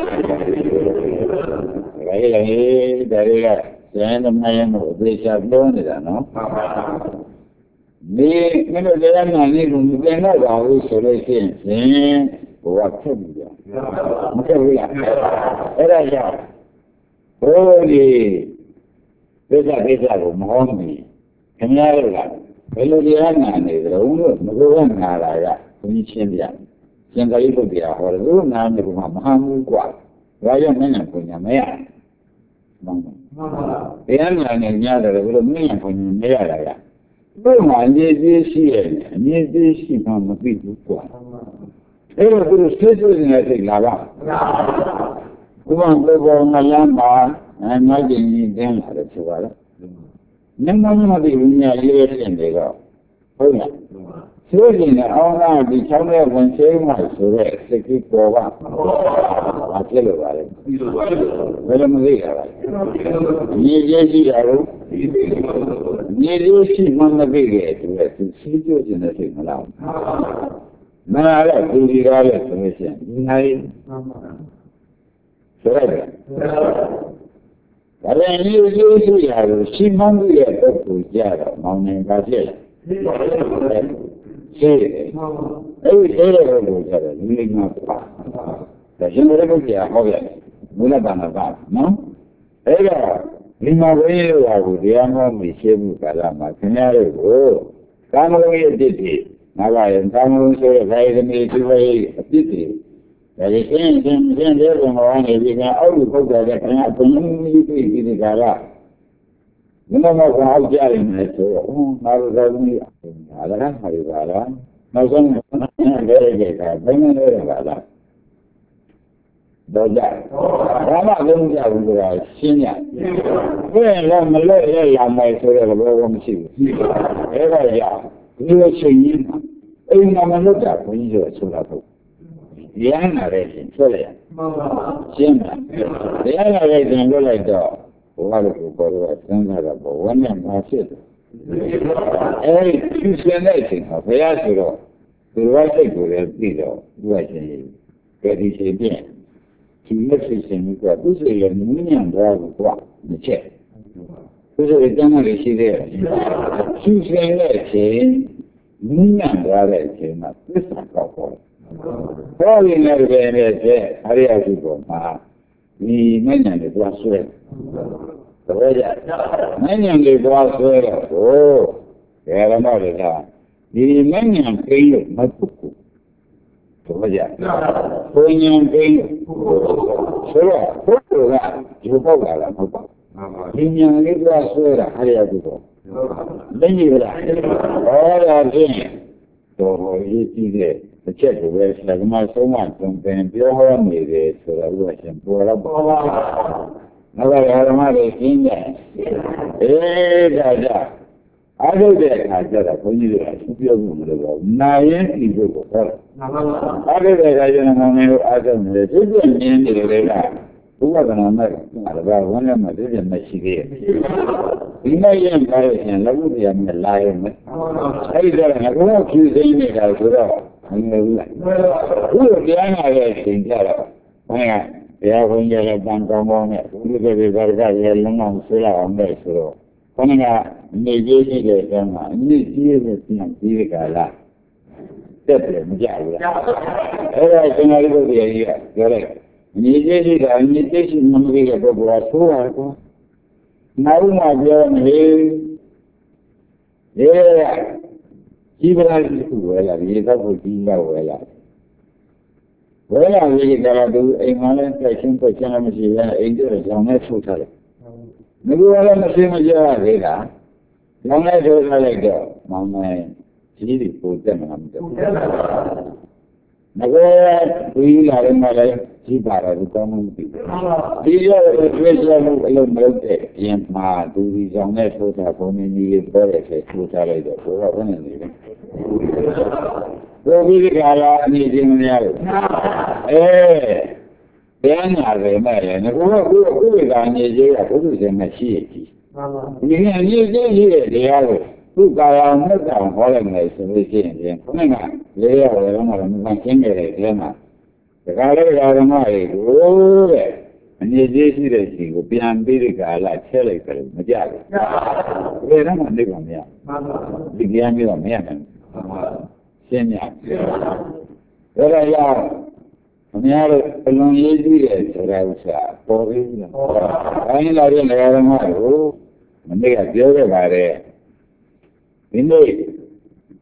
ကြီးလည်းဒါတွေကကျန်တဲ့မယံကိုသေချာပြောနေတာနော်ဒီမင်းတို့တရားနာနေလို့မသိတော့ပါဘူးဆိုလို့ရှိရင်ဘဝခက်ပြီကြာမခက်ဘူးလားအဲ့ဒါကြောင့်ဘိုးဒီဒိဋ္ဌိဒိဋ္ဌိကိုမဟောမီခင်ဗျားတို့ကဘယ်လိုတရားနာနေကြလို့မကိုယ်ကနာလာကဘုန်းကြီးရှင်းပြစရှင်သာရိပုတ္တရာဟောတယ်သူနာမည်ကမဟာဘူးกว่าဘာကြောင့်မင်းနဲ့ပုံညာမရမှန်ပါတရားနာနဲ့ညတယ်ဘယ်လိုမင်းနဲ့ပုံညာမရတာရဘယ်မှာအမြင့်ကြီးရှိရဲ့အမြင့်ကြီးရှိမှမသိဘူးกว่าအဲ့တော့သူဆွေးဆွေးနေတဲ့စိတ်လာပါဘုရားဘောဘောငလမ်းမှာအနာကျင်ကြီးတင်းလာတယ်ဆိုပါလားနမမမသိဘူးညာရေးရတဲ့နေတော့ဟုတ်လားဆိုရင်လည်းအောင်းသားဒီချောင်းရဲ့ဝင်ဆေးမှဆိုတဲ့စိတ်ကြီးပေါ်ပါဘာဖြစ်လို့ပါလဲဘယ်လိုမသိရပါလဲညီကြီးရှိတာလို့ညီလေးရှိမှမသိခဲ့တဲ့သူစီးကျိုးခြင်းတဲ့စိတ်မလားမနာတဲ့သူဒီကားရဲ့ဆိုလို့ရှိရင်ဒီနိုင်ဆိုရတယ်ဒါလည်းညီလေးရှိရလို့ရှိမှန်းရဲ့ပုဂ္ဂိုလ်ကြတော့မောင်နေပါဖြစ်တယ်ရှိတယ်အဲ့ဒီအဲ့ဒါကိုကြတယ်လူလေးမှာပါဒါရှင်ရပုဂ္ဂိုလ်ဟောရတယ်မူလဘာနာပါနော်အဲ့ဒါဒီမှာဘယ်လိုပါဘူးတရားမောမရှိဘူးကာလမှာခင်ဗျားတို့ကိုကာမဂုဏ်ရဲ့အဖြစ်တွေနာဂယံကာမဂုဏ်ဆိုတဲ့ခါရည်သမီးသူရဲ့အဖြစ်တွေဒါကြီးရှင်းရှင်းရှင်းတဲ့ဘုံဘောင်းနေပြီးကအောက်လူပုဂ္ဂိုလ်တဲ့ခင်ဗျားဘုံကြီးပြီးပြီးဒီကာလမနမကအောက်ကြရင်လည်းဆိုတော့နာရဇာသမီးအားလည်းဟာရပါလားနောက်ဆုံးလည်းကြည့်တာဘယ်နဲ့လဲပါလားတော့ကြဘာမှလုံးကြဘူးဆိုတာရှင်းရဘယ်လည်းမလဲရရမယ်ဆိုတဲ့ဘောကမရှိဘူးအဲ့ဒါရဒီလိုချိန်ကြီးအိမ်မှာမလုပ်တာဘုန်းကြီးတို့ဆိုတာပေါ့ရမ်းလာတဲ့ရှင်ဆွဲလိုက်ရရှင်းတာရမ်းလာတဲ့ရှင်လွတ်လိုက်တော့ဘဝလိုကိုပေါ်တော့စဉ်းစားတော့ဘဝနဲ့မှာဖြစ်တယ်အဲဒီသူရှင်တဲ့အချိန်မှာဘုရားဆိုတော့သူကစိတ်ကိုလည်းပြီးတော့သူကရှင်ကြည်ဒီရှင်ပြည့်ဒီလက်ရှိရှင်ကသူစိတ်လည်းနူးညံ့သွားဘူးကွာမချက်သူစိတ်ကမ်းရရှိတဲ့သူရှင်တဲ့အချိန်နူးညံ့သွားတဲ့အချိန်မှာသစ္စာကောက်ပေါ်ဟောရင်းနဲ့ပဲနဲ့တဲ့အရိယာရှိပေါ်မှာဒီမဉ္ဇဉ်တွေသွားဆွဲသဘောကျမဉ္ဇဉ်တွေသွားဆွဲတော့ဟိုဘယ်ရမလဲကဒီမဉ္ဇဉ်ကိန်းလို့မပုတ်ဘူးသဘောကျဘုံဉ္ဇဉ်ကိန်းဆိုတော့ဘုရားကဒီပေါက်လာတာမဟုတ်ပါဘူးဒီဉာဏ်လေးသွားဆွဲတာအရိယာရှိပေါ်သိနေကြလားဟောတာဖြင့်တော်တော်ရေးကြည့်တဲ့အချက်ကိုပဲဆရာကမဆုံးမတုံးပင်ပြောဟောနေတယ်ဆိုတော့လို့ရှင်ပေါ်တော့ပါနောက်တော့ဓမ္မတွေရှင်းတယ်အေးဒါကြအားထုတ်တဲ့အခါကျတော့ဘုန်းကြီးတွေကသူပြောမှုမလို့ပါဘူးနာရင်ဒီလိုကိုဟောတယ်အားထုတ်တဲ့အခါကျတော့ငါတို့အားထုတ်နေတယ်သူပြင်းနေတယ်လေကဘုရားကနာမဲ့ငါတော့ဝန်းထဲမှာသူပြင်းမရှိသေးရဲ့ဒီမဲ့ရင်ပါလို့ရှင်လက်ဥပ္ပယနဲ့လာရင်မယ်အဲ့ဒီတော့ငါကတော့ဖြူစိမ့်နေတာဆိုတော့မင်းလည်းလိုက်ဘုရားတရားနာရဲ့အချိန်ကြတော့ဘုရားတရားဘုန်းကြီးလည်းတန်ကောင်းကောင်းနဲ့ဘုရားတွေဘာကလည်းလုံးအောင်ဆွေးရအောင်ပဲဆိုတော့ဘုန်းကြီးကနေကြီးကြီးတဲ့အချိန်မှာအနည်းကြီးရဲ့ပြန်ပြီးကြလားတက်တယ်မကြဘူးလားအဲ့ဒါကျွန်တော်တို့တရားကြီးကပြောလိုက်နေကြီးကြီးကအနည်းကြီးရှိမမကြီးတဲ့ပုဂ္ဂိုလ်ကဆိုးတာကွာနောက်မှပြောနေလေဒီပရာကြီးကိုဝယ်လာဒီတော့ကိုကြီးလာဝယ်လာဝယ်လာပြီးကြတော့သူအိမ်မှာလည်းတိုက်ချင်းပတ်ချင်မှမရှိဘူးအိမ်ကျတော့ကြောင်နဲ့ထုတ်ထားတယ်ငါကလည်းမရှိမကြရသေးတာကြောင်နဲ့ထုတ်ထားလိုက်တော့မောင်မဲကြီးတွေပိုတက်မှာမတက်ဘူးငါကဒီလာရင်မလည်းကြီးပါတော့ဒီကောင်းမှုပြီဒီရောတွေ့ရမှုအလုံးမလုပ်တဲ့ပြင်မှာသူဒီကြောင်နဲ့ထုတ်ထားဘုံကြီးကြီးပေါ်တဲ့ဆက်ထုတ်ထားလိုက်တော့ဘောကဘယ်နဲ့နေလဲဘုရားကလာအနေချင်းမရဘူးအဲပြန်လာတယ်မဲ့ငါကကိုယ်ကိုယ်ကနေကြီးကဘုရားရှင်မရှိရဲ့ကြီးဒီကနေ့ကြီးကြီးရဲ့တရားကိုသူ့ကာယမြတ်တော်ဟောလိုက်မယ်ဆိုလို့ရှိရင်ခုနကလေးရဝယ်တော့မှမရှင်းခဲ့တဲ့အဲမှာဒါကြလေဓမ္မတွေကိုတဲ့အနေကြီးရှိတဲ့စီကိုပြန်ပြီးဒီကာလချဲလိုက်တယ်မကြဘူးဘယ်တော့မှသိပါမရဒီကြမ်းပြီးတော့မရနိုင်ရှင်းရဒါရရအများတို့အလွန်ရေးကြည့်တယ်ဆိုတာဥစ္စာပေါ်ပြီးလား။အဲဒီလာတဲ့နေရာဓမ္မကိုမနေ့ကပြောခဲ့ပါတယ်။ဒီနေ့ဘ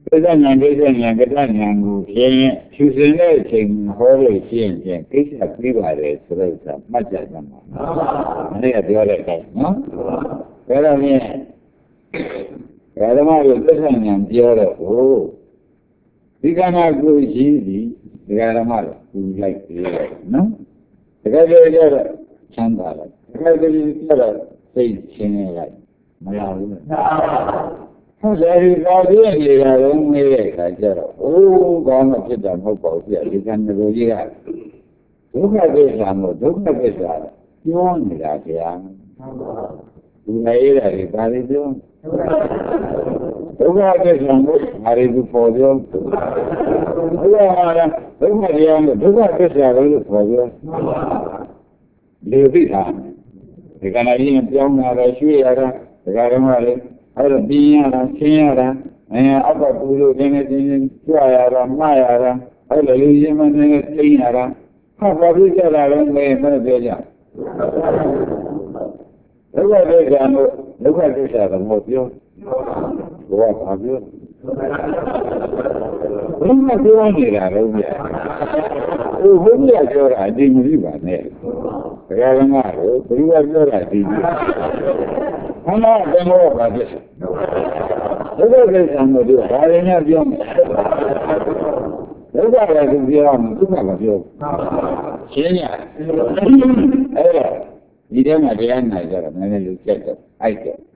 ကိစ္စညာကိစ္စညာကတ္တညာကိုရှင်းဖြူစင်တဲ့အချိန်ဟောလို့ရှင်းရင်ကိစ္စပြီးပါတယ်ဆိုတော့မှတ်ကြတယ်မှာမနေ့ကပြောတဲ့အတိုင်းနော်ဒါတော့မြင်ဓမ္မကိုကိစ္စညာပြောတော့ဟိုဒီကနာကိုရှိသည်ဒီကဓမ္မကိုကူလိုက်ပြေးလိုက်နော်တကယ်ကြတော့ချမ်းသာလိုက်တကယ်ကြတော့စိတ်ချင်းလိုက်မရဘူးဟုတ်တယ်ဒီကာပြည့်နေတာလုံးမေးတဲ့အခါကျတော့အိုးကောင်းမှဖြစ်တာမဟုတ်ပါဘူးပြဒီကံလူကြီးကဒုက္ခကိစ္စမို့ဒုက္ခကိစ္စပြောနေတာဗျာဒီနေရတဲ့ဒါတွေပြောဒုက္ခကိစ္စမို့ဒါတွေပေါ်ပြောဘုရားကဒုက္ခတရားမို့ဒုက္ခကိစ္စလို့ပေါ်ပြောလေသိတာဒီကံကြီးပြောင်းလာတယ်ရွှေ့ရတာဒီကံကလည်းအဲ့တော့ပြင်းရတာဆင်းရတာအဲအောက်ကပူလို့နေနေချင်းကြွရတာမှားရတာအဲ့လိုလူချင်းမနေသိရတာဟောဘာဖြစ်ကြတာလဲမင်းမပြောကြဒုက္ခဒုက္ခလို့ဒုက္ခဒုက္ခတော့မပြောဘောဘာပြောဘုရားပြောနေတာလည်းမြတ်ဟိုဘုရားပြောတာအတိမကြည့်ပါနဲ့ဘုရားကငါ့ကိုဘုရားပြောတာဒီခန္ဓာဘယ်လိုပါဖြစ်ဒုက္ခကိစ္စမျိုးတွေဘာတွေနဲ့ပြောမလဲဒုက္ခလည်းသူပြောမှဒုက္ခမပြောရှင်းရအဲ့ဒါဒီထဲမှာတရားနာကြတာနည်းနည်းလူချက်တော့အိုက်တယ်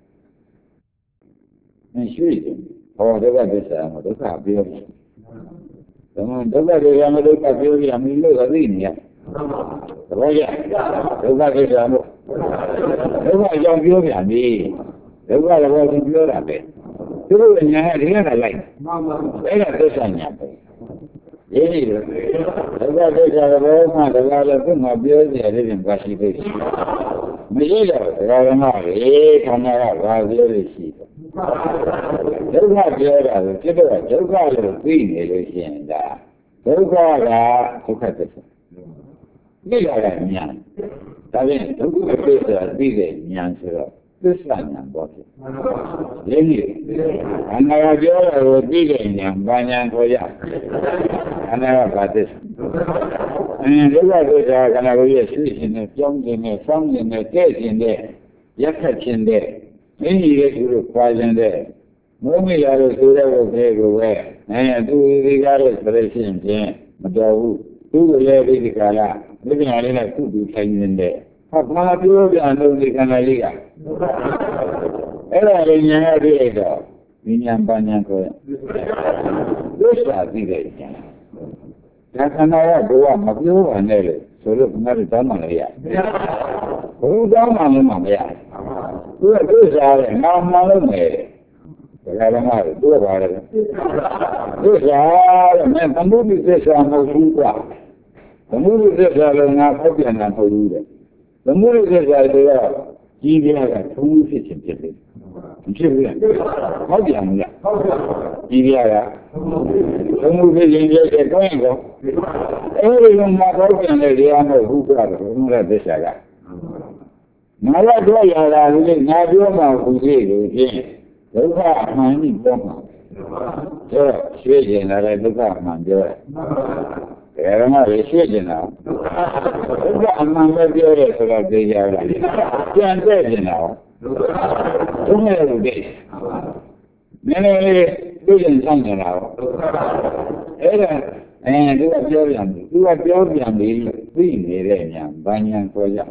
မရှိဘူးဟောဒုက္ခကိစ္စမှာဒုက္ခပြောတယ်ဒါမှဒုက္ခတွေကမဒုက္ခပြောရမလို့သိနေရသဘောကျဒုက္ခကိစ္စမို့ဒုက္ခအကြောင်းပြောပြန်ပြီဒုက္ခလည်းသူပြောတာပဲသူတို့ညာရဒီကလည်းလိုက်မှန်ပါအဲ့ဒါသစ္စာညာပဲရေးနေတယ်ဒုက္ခကိစ္စကဘောမှတကားလည်းသူ့မှာပြောနေတယ်ပြင်ပါရှိသေးတယ်မရှိတော့ဒကာဓမ္မတွေခန္ဓာကဘာပြောလို့ရှိတယ်ဒုက္ခပြောတာကိုဖြစ်တော့ဒုက္ခလို့သိနေလို့ရှိရင်ဒါဒုက္ခကဒုက္ခသစ္စာသိရတာညာဒါဖြင့်ဒုက္ခသစ္စာသိတဲ့ညာဆိုတော့သစ္စာညာပေါ့ဖြစ်ရင်းကြီးခန္ဓာကပြောတာကိုသိတဲ့ညာဘာညာခေါ်ရခန္ဓာကဘာသစ္စာအင်းဒုက္ခသစ္စာခန္ဓာကိုရဲ့ရှိခြင်းနဲ့ကြောင်းခြင်းနဲ့စောင်းခြင်းနဲ့တဲ့ခြင်းနဲ့ရက်ခတ်ခြင်းနဲ့အင်းကြီးရဲ့သူတို့ခွာခြင်းနဲ့မုန်းမိလာလို့ဆိုတဲ့ဘုရားကိုပဲအဲသူဒီကားလို့ဆိုလို့ရှိရင်မတော်ဘူးသူ့ကိုလည်းဒီကာလဒီကနေ့လည်းသူ့သူထိုင်နေတဲ့ဟာဘာပြောပြန်လို့ဒီခန္ဓာလေးကအဲ့ဒါလည်းညာရပြည့်တော့ဒီညာပညာကိုသစ္စာသိတဲ့ညာဒါခန္ဓာကဘုရားမပြောပါနဲ့လေဆိုလို့ခဏတောင်းမှလည်းရဘုရားတောင်းမှလည်းမရသူကသစ္စာလည်းငါမှလို့မယ်ဒါကလည်းမဟုတ်ဘူးပါတယ်သစ္စာလည်းမင်းသမုဒိသစ္စာမဟုတ်ဘူးကွာသမုဒိသစ္စာလည်းငါဖောက်ပြန်တာမဟုတ်ဘူးတဲ့သမုဒိသစ္စာတွေကကြီးပြားကသုံးဖြစ်ခြင်းဖြစ်တယ်မဖြစ်ဘူးလားဖောက်ပြန်ဘူးလားကြီးပြားကသုံးဖြစ်ခြင်းဖြစ်တဲ့တွင်းကောအဲဒီကမှဖောက်ပြန်တဲ့တရားမဟုတ်ဘူးကွာသမုဒိသစ္စာကငါတော့ရတာလေငါပြောမှဘူးလေလို့ဖြင့်ဒုက္ခအမှန်ကြီးပြောမှာဆိုတော့ရွှေ့ကျင်လာတဲ့ဒုက္ခအမှန်ပြောတယ်ဒါကမှရွှေ့ကျင်တာဒုက္ခအမှန်ပဲပြောတယ်ဆိုတော့သိကြလားပြန်တဲ့ကျင်တာဒုက္ခလို့သိနည်းနည်းလေးသိရင်ဆောင်နေတာအဲ့ဒါအဲဒီကပြောပြန်ပြီသူကပြောပြန်ပြီသိနေတဲ့ညာဘာညာဆိုကြဩ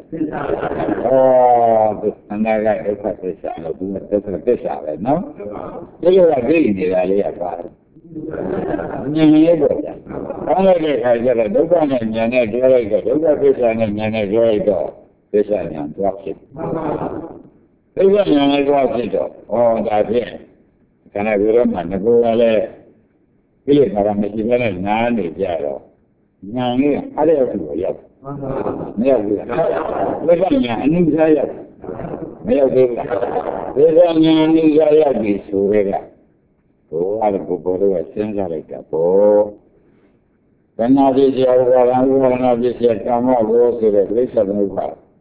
သူခန္ဓာကဒုက္ခသစ္စာလို့သူကဒုက္ခသစ္စာပဲနော်ဒီလိုကသိနေတာလေးကပါတယ်ဉာဏ်ရတော့ဗျာဘာလို့လဲခါကျတော့ဒုက္ခနဲ့ဉာဏ်နဲ့ပြောလိုက်တော့ဒုက္ခသစ္စာနဲ့ဉာဏ်နဲ့ပြောလိုက်တော့သစ္စာဉာဏ်သွားဖြစ်ဒုက္ခဉာဏ်နဲ့သွားဖြစ်တော့ဩဒါဖြင့်ခန္ဓာကိုယ်တော့မှငကိုယ်ကလည်းဒီလိုခါမရှိဘဲနဲ့နားနေကြတော့ညာလေးအဲ့ဒါကိုရောက်မရောက်ဘူးလားဘယ်ကညာအနုစားရောက်မရောက်သေးဘူးလားဘယ်ကညာအနုစားရောက်ပြီဆိုရဲကဟိုအဲ့ဒါကိုဘောတော့စဉ်းစားလိုက်တာဘောဘဏ္ဍာပစ္စယဥပါဒံဥပါဒနာပစ္စယကာမဘောဆိုတဲ့လိစ္ဆာသမုပ္ပါ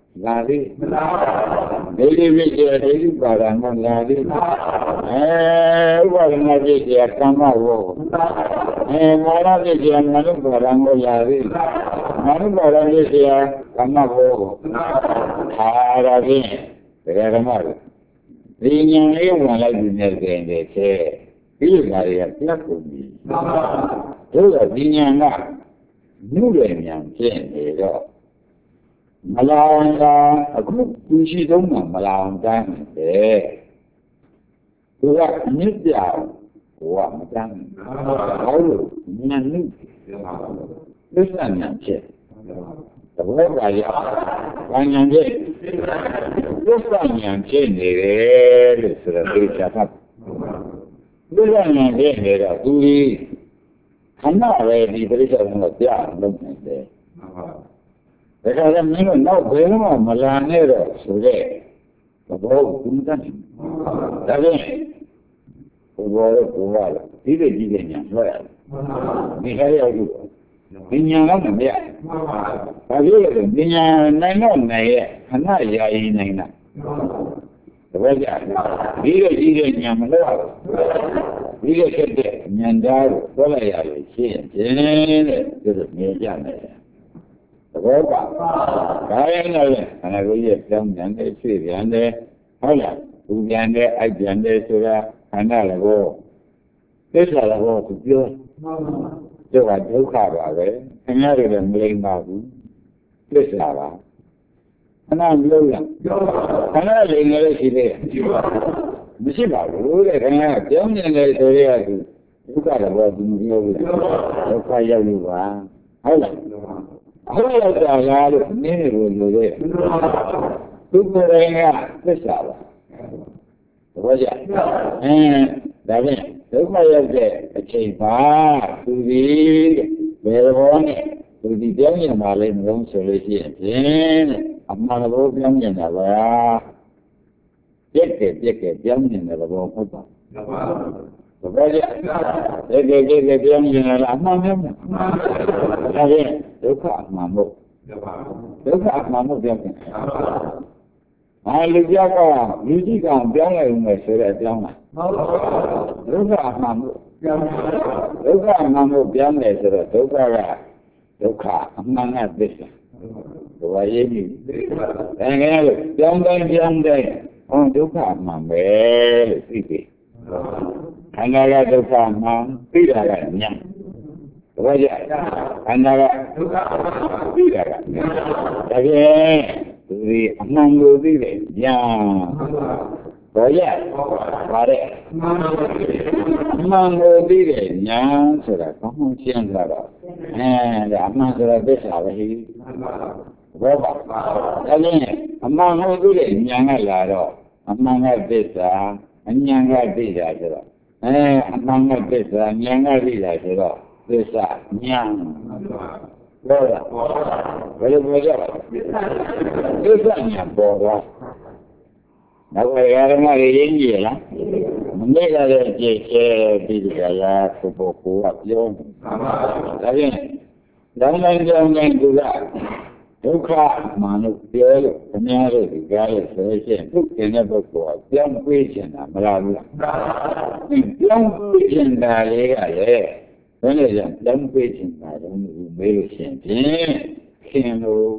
လာပြီဒိဋ္ဌိပြည့်ရဲ့ဒိဋ္ဌိပါဒမလာပြီအဲဥပါဒနာပြည့်ရဲ့ကမ္မဝေါအဲမာနပြည့်ရဲ့မနုပါဒမလာပြီမနုပါဒပြည့်ရဲ့ကမ္မဝေါဟာရဖြင့်တရားဓမ္မတွေဒီဉာဏ်လေးဝင်လိုက်ပြီးနေကြတယ်ဆဲဒီလိုဓာတ်တွေကပြတ်ကုန်ပြီတို့ကဒီဉာဏ်ကနုရဉာဏ်ဖြစ်နေတော့မလာအောင်ကအခုသူရှိဆုံးမှာမလာအောင်တိုင်းတယ်သူကအမြင့်ပြအောင်ဟိုကမတမ်းဘာလို့ဉာဏ်နုသစ္စာဉာဏ်ဖြစ်သဘောပါရဘာဉာဏ်ဖြစ်သစ္စာဉာဏ်ဖြစ်နေတယ်လို့ဆိုတော့သိချာဖတ်သစ္စာဉာဏ်ဖြစ်နေတော့သူဒီခဏပဲဒီပရိစ္ဆေသမကိုကြားလုပ်နေတယ်ဒါကြတဲ့မင်းတို့နောက်ဘယ်မှမလာနဲ့တော့ဆိုတဲ့သဘောကိုသူမတတ်ဘူးဒါဖြင့်ဘုရားရဲ့ဘုရားလားဒီလိုကြီးတဲ့ညာလွှဲရတယ်ဒီခါရောက်လို့ပညာကမရဘာဖြစ်လဲပညာနိုင်တော့နိုင်ရဲ့ခဏရာရည်နိုင်တာတပည့်ကြဒီလိုကြီးတဲ့ညာမလွှဲဘူးဒီလိုဖြစ်တဲ့ဉာဏ်သားကိုသွက်လိုက်ရလို့ရှိရင်ကျင်းတဲ့ဒီလိုမြင်ကြမယ်သဘောပါဒါရင်လည်းခန္ဓာကိုယ်ရဲ့ကြောင်းဉာဏ်နဲ့ဖြစ်ပြန်တယ်ဟုတ်လားသူပြန်တယ်အိုက်ပြန်တယ်ဆိုတာခန္ဓာလည်းဘောသစ္စာလည်းဘောသူပြောတော့ကဒုက္ခပါပဲခင်ဗျားတို့လည်းမလိမ္မာဘူးသစ္စာပါခဏပြောရခဏလေးငယ်လေးရှိသေးမရှိပါဘူးတဲ့ခင်ဗျားကြောင်းဉာဏ်နဲ့ဆိုရသူဒုက္ခလည်းဘောသူမပြောဘူးဒုက္ခရောက်လို့ပါဟုတ်လားဟုတ်ရတာလားလို့နင်းနေလို့လို့တဲ့သူကိုယ်တိုင်ကသစ္စာပါသဘောကျအင်းဒါဖြင့်ဒုက္ခရောက်တဲ့အချိန်ပါသူဒီဘယ်ဘောနဲ့သူဒီပြောင်းရင်ပါလဲမလို့ဆိုလို့ရှိရင်ဖြင့်အမှန်ဘောပြောင်းနေတာပါပြက်တယ်ပြက်ကပြောင်းနေတဲ့ဘောဟုတ်ပါသဘောကျတဲ့တဲ့တဲ့ပြောင်းနေတာအမှန်ပဲဒါဖြင့်ဒုက္ခအမှန်မို့ဒုက္ခအမှန်မို့ပြောင်းတယ်ဟာလူကြောက်ကလူကြီးကောင်ပြောင်းလိုက်ဦးမယ်ဆိုတဲ့အကြောင်းလားဒုက္ခအမှန်မို့ဒုက္ခအမှန်မို့ပြောင်းတယ်ဆိုတော့ဒုက္ခကဒုက္ခအမှန်ကသစ္စာဘဝရေးကြီးဒါကြလို့ပြောင်းတိုင်းပြောင်းတိုင်းဟောဒုက္ခအမှန်ပဲလို့သိပြီခန္ဓာကဒုက္ခမှန်သိတာကဉာဏ်သဘောကျခန္ဓာကဒုက္ခသိတာကဒါဖြင့်သူဒီအမှန်ကိုသိတယ်ဉာဏ်ဘောရပါတဲ့အမှန်ကိုသိတယ်ဉာဏ်ဆိုတာကောင်းကောင်းရှင်းလာတော့အဲဒါအမှန်ဆိုတာသစ္စာပဲဘောပါဒါဖြင့်အမှန်ကိုသိတယ်ဉာဏ်ကလာတော့အမှန်ကသစ္စာအဉာဏ်ကသိတာဆိုတော့အဲအမှန်ကသစ္စာဉာဏ်ကသိတာဆိုတော့သစ္စာဉာဏ်ဘောလားဘယ်လိုပြောကြလဲသစ္စာဉာဏ်ပေါ်တော့နောက်ရရမရင်းကြီးလားမနေ့ကလည်းကြည့်ချဲပြီးကြလားဘုဘကိုကပြောဒါဖြင့်လောင်းတိုင်းကြောင်းတိုင်းသူကဒုက္ခမှန်လို့ပြောလို့အများတို့ဒီကားလို့ဆိုရင်သူ့ကျင်တဲ့ပုဂ္ဂိုလ်ကပြောင်းပြေးချင်တာမလားဘူးလားပြောင်းပြေးချင်တာလေးကလည်းဘယ်လိုလဲပြောင်းပြေးချင်တာတော့မေးလို့ရှိရင်ဖြင့်ခင်လို့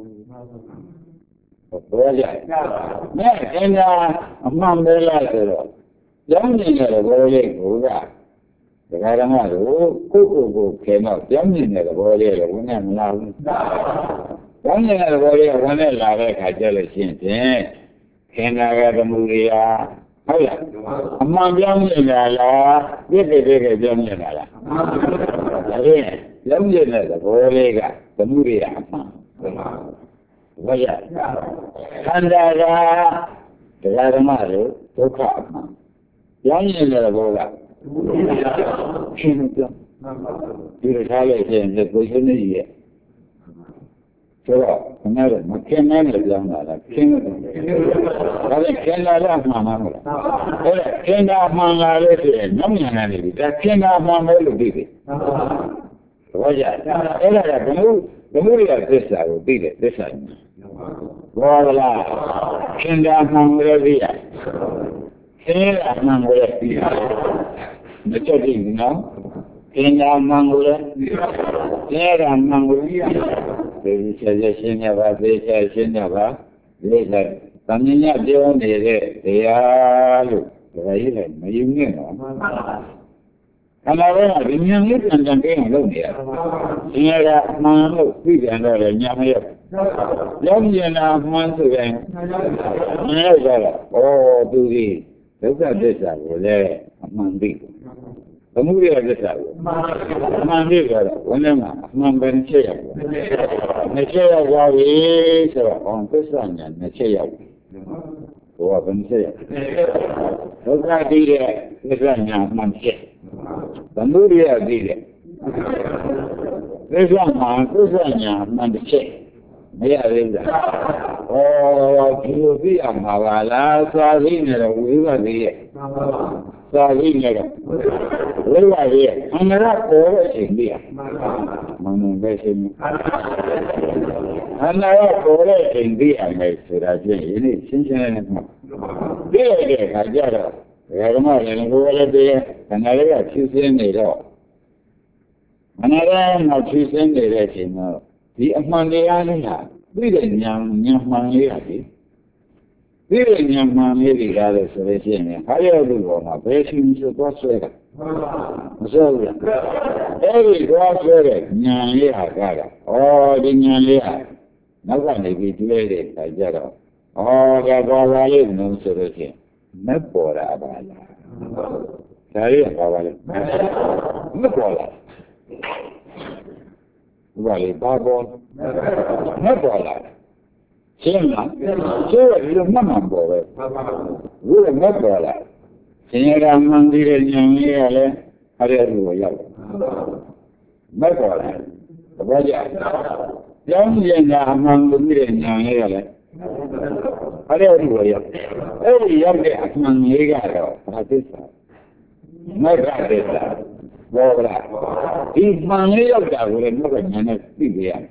ဘောကြနဲ့အင်းသာအမှန်ပဲလားဆိုတော့ပြောင်းနေတဲ့ဘောလေးကိုကဒကာဓမ္မတို့ကိုကိုကိုခင်တော့ပြောင်းနေတဲ့ဘောလေးလည်းဝင်နေမလားဘူး။ကောင်းတဲ့ဘောလေးကဝင်နေလာတဲ့ခါကျလို့ရှိရင်ဖြင့်ခင်နာကသမုဒိယဟုတ်လားအမှန်ပြောင်းနေတာလားပြည့်ပြည့်ပြည့်ပြောင်းနေတာလားဒါဖြင့်ပြောင်းနေတဲ့ဘောလေးကသမုဒိယအမှန်ဘာရခန္ဓာကဒကာဓမ္မတို့ဒုက္ခအမှန်ပြောင်းနေတဲ့ဘောကခင်ပြောင်းဒီလိုထားလို့ရှိရင်ကိုယ်ရှင်နေရဲ့ဆိုတော့ခဏတော့မခင်နိုင်လို့ကြောင်းတာလားခင်ဒါလည်းခင်လာတော့မှန်မှာမလားဟုတ်တယ်ခင်တာမှန်လာလို့ဆိုရင်နောက်ညနေပြီဒါခင်တာမှန်ပဲလို့သိတယ်ဘာကြအဲ့ဒါကဘုမှုဘုမှုရသစ္စာကိုသိတယ်သစ္စာဘောလားခင်ဗျာမှန်လို့သိရခင်ဗျာမှန်လို့သိရမချက်ကြည့်နော်ခင်ဗျာမှန်လို့သိရခင်ဗျာမှန်လို့သိရဒီချက်ချက်ရှင်းရပါသေးချက်ရှင်းရပါလေးလက်သမင်းညပြောနေတဲ့တရားလို့ဒါကြီးလည်းမယုံနဲ့နော်ခန္ဓာကဒီဉာဏ်လေးတန်တန်ကျင်းလို့နေရဆင်းရဲကမှန်လို့သိကြတော့လည်းညာမရရောက်မြင်တာမှန်ဆိုရင်မရကြတော့ဩသူဒီဒုက္ခသစ္စာကိုလည်းအမှန်သိသမုဒယသစ္စာကိုအမှန်သိကြတော့ဝိနည်းမှာအမှန်ပဲချက်ရောက်နှစ်ချက်ရောက်သွားပြီဆိုတော့အောင်သစ္စာညာနှစ်ချက်ရောက်ဘောကဘယ်ချက်ရောက်ဒုက္ခသိတဲ့သစ္စာညာမှန်ချက်သမုဒယသိတဲ့သစ္စာမှာသစ္စာညာမှန်တစ်ချက်မရသေးဘူးလားဩဒီလိုသိရမှာပါလားသာသိနေတော့ဝိပဿနာရဲ့သာသိနေတော့ဝိပဿနာရဲ့အမှန်ကပေါ်တဲ့အချိန်သိရမှန်မှန်ပဲရှင်းအမှန်ကပေါ်တဲ့အချိန်သိရမယ်ဆိုတာဖြင့်ယနေ့ရှင်းရှင်းလင်းလင်းမှသိရတဲ့အခါကျတော့ဓမ္မလည်းဘုရားလည်းတည်းခန္ဓာလေးကဖြူစင်းနေတော့ခန္ဓာလည်းမဖြူစင်းနေတဲ့အချိန်မှာဒီအမှန်တရားလေးဟာသိတဲ့ဉာဏ်ဉာဏ်မှန်လေးဟာဒီသိတဲ့ဉာဏ်မှန်လေးတွေကလည်းဆိုလို့ရှိရင်ဟာရတဲ့ဘောမှာဘယ်ရှိမှဆိုတော့ဆွဲတာမဆွဲဘူးလားအဲ့ဒီတော့ဆွဲတဲ့ဉာဏ်လေးဟာကတာဩဒီဉာဏ်လေးဟာနောက်ကနေပြီးတွေ့တဲ့အခါကျတော့ဩဒါပေါ်ပါလိမ့်လို့ဆိုလို့ရှိရင်မပေါ်တာပါလားဒါရီပါပါလေမပေါ်လားဘာလဲဘာပေါ်မပေါ်လားရှင်းလားရှင်းရလို့မှတ်မှန်ပေါ်ပဲဘုရားမပေါ်လားရှင်ရကမှန်သေးတဲ့ဉာဏ်လေးကလည်းအဲ့ဒီလိုရောက်မပေါ်လားဘာကြကြောင်းရင်ကအမှန်ကိုသိတဲ့ဉာဏ်လေးကလည်းအဲ့ဒီလိုရောက်အဲ့ဒီရောက်တဲ့အမှန်လေးကတော့ဘာသစ္စာမဂ္ဂသစ္စာဘောလားဒီမှန်လေးရောက်တာကိုလည်းမြတ်ကဉာဏ်နဲ့သိကြရ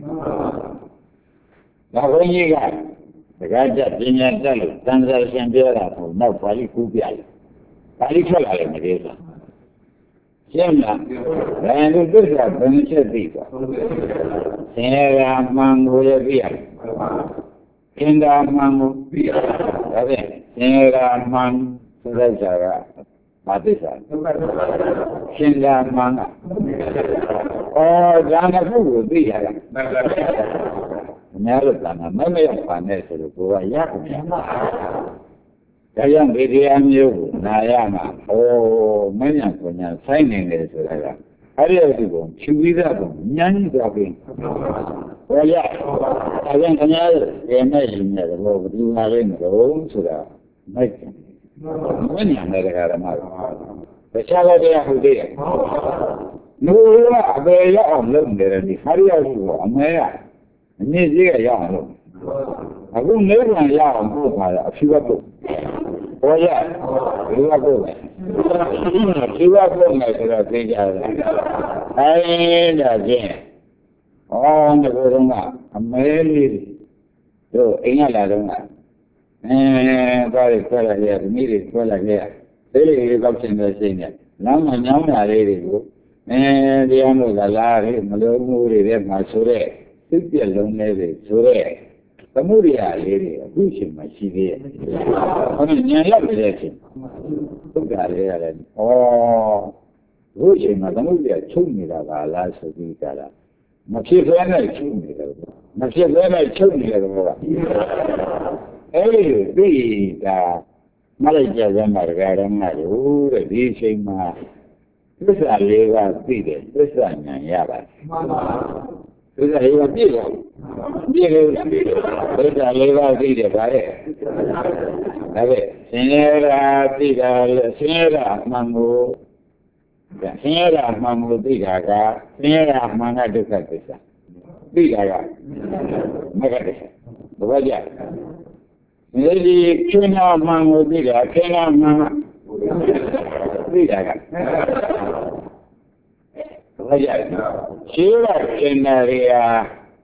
ဒါဘုန်းကြီးကတကားကြပညာတတ်လို့သံဃာရှင်ပြောတာကိုနောက်ပါဠိကူးပြတယ်ပါဠိထွက်လာတယ်မသေးဘူးရှင်းလားဒါရင်သူသစ္စာဘယ်နှချက်သိသွားသင်္ဃာမှန်ကိုလည်းသိရတယ်သင်္ဃာမှန်ကိုသိရတယ်ဒါဖြင့်သင်္ဃာမှန်ဆိုတဲ့ဇာကဘာသစ္စာသင်္ဃာမှန်ကဩဒါနဲ့ဘုကိုသိရတာများလို့ကမမမရောက်ပါနဲ့ဆိုလို့ကိုကရကုန်တယ်။ဒါကြောင့်ဒီတရားမျိုးကိုနာရမှာဩမင်းညာကိုညာဆိုင်နေတယ်ဆိုတာကအဲ့ဒီအတူကိုဖြူပြီးသားကိုညှမ်းကြီးသွားပြီးဟောရအရင်ခင်ဗျားရဲ့မဲ့ရှင်နဲ့တော့ဘယ်သူမှလည်းမလို့ဆိုတာမိုက်တယ်။မင်းညာနဲ့တရားဓမ္မကတခြားတရားဟုတ်သေးတယ်။နိုးကအပေရအောင်လုပ်နေတယ်ဒီခါရရကိုအမဲရအနည်းကြီးကရအောင်လို့အခုနေပြန်ရအောင်ပို့ပါရအဖြူကပို့ဟောရဒီကပို့မယ်ဒီကပို့မယ်ဆိုတော့သိကြတယ်အဲဒါချင်းဩဒီလိုတော့ကအမဲလေးတို့အိမ်ကလာတော့အဲသွားရဆွဲလာရဒီမိတွေဆွဲလာရသေးလေးလေးကောက်ချင်တဲ့စိတ်နဲ့နောက်မှညောင်းတာလေးတွေကိုအဲတရားမို့လာလာလေးမလုံးမှုတွေထဲမှာဆိုတဲ့သိပြလုံးလေးတွေဆိုတဲ့သမုဒိယလေးတွေအခုချိန်မှာရှိသေးရဲ့။ဟောဉာဏ်ရောက်တဲ့အချိန်သုဒ္ဓလေးကလည်းဩအခုချိန်မှာသမုဒိယချုပ်နေတာကလားဆိုပြီးကြတာမဖြစ်ဘဲနဲ့ချုပ်နေတယ်မဖြစ်ဘဲနဲ့ချုပ်နေတယ်ဘောကအဲဒီသိတာမလိုက်ကြစမ်းမှာကြရမှာလို့တဲ့ဒီချိန်မှာသစ္စာလေးကသိတယ်သစ္စာဉာဏ်ရပါတယ်သစ္စာလေးကပြည့်တယ်ပြည့်တယ်သစ္စာလေးပါးသိတယ်ဗါရဲ့ဒါပဲဆင်းရဲတာသိတာဆင်းရဲတာမှန်ကိုဆင်းရဲတာမှန်ကိုသိတာကဆင်းရဲတာမှန်ကဒုက္ခသစ္စာသိတာကမဂ္ဂသစ္စာဘာကြလဲဒီခင်းနာမှန်ကိုသိတာခင်းနာမှန်ကသိတာကဘာကြလဲရှိရခင်းနာရီဟာ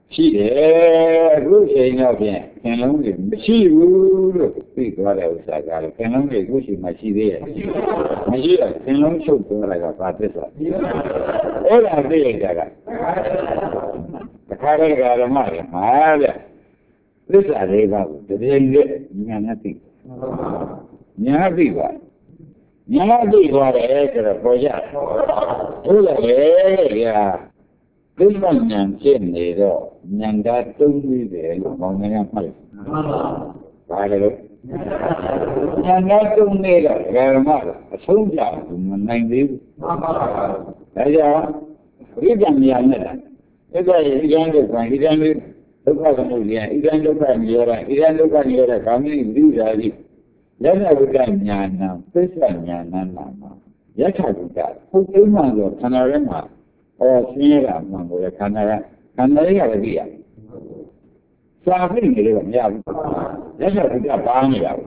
ရှိတယ်အခုချိန်တော့ဖြင့်ခင်လုံးတွေမရှိဘူးလို့သိသွားတဲ့ဥစ္စာကလည်းခင်လုံးတွေအခုချိန်မှရှိသေးရဲ့မရှိတော့ခင်လုံးချုပ်သွားတာကဘာသစ္စာအဲ့ဒါသိရကြတာတခါတည်းကဓမ္မတွေမှာတဲ့သစ္စာလေးပါးကိုတကယ်ကြီးဉာဏ်နဲ့သိဉာဏ်သိပါဉာဏ်သိသွားတယ်ဆိုတော့ပေါ်ကြဟုတ်တယ်ဗျာသစ္စာဉာဏ်ဖြစ်နေတော့ဉာဏ်ဓာတ်တုံးပြီးတယ်လို့မောင်ငယ်ကမှတ်တယ်ဘာလဲလို့ဉာဏ်ဓာတ်တုံးနေတော့ဓမ္မကအဆုံးကြဘူးမနိုင်သေးဘူးဒါကြောင့်ဝိပဿနာနဲ့အဲ့ဒါရည်ရန်လို့ခံရည်ရန်လို့ဒုက္ခကမှုရည်ရန်ဒုက္ခနိရောဓဣရန်ဒုက္ခနိရောဓကာမိဝိဓာတိယထာဝိတ္တဉာဏ်သစ္စာဉာဏ်နာမှာယထာဝိတ္တဟုတ်ကဲ့မှဆိုခန္ဓာထဲမှာဟောဆင်းရဲတာမှန်ကိုလေခန္ဓာကခန္ဓာလေးကလည်းသိရတယ်စာဖိနေလို့မရဘူးယထာဝိတ္တပါနေရ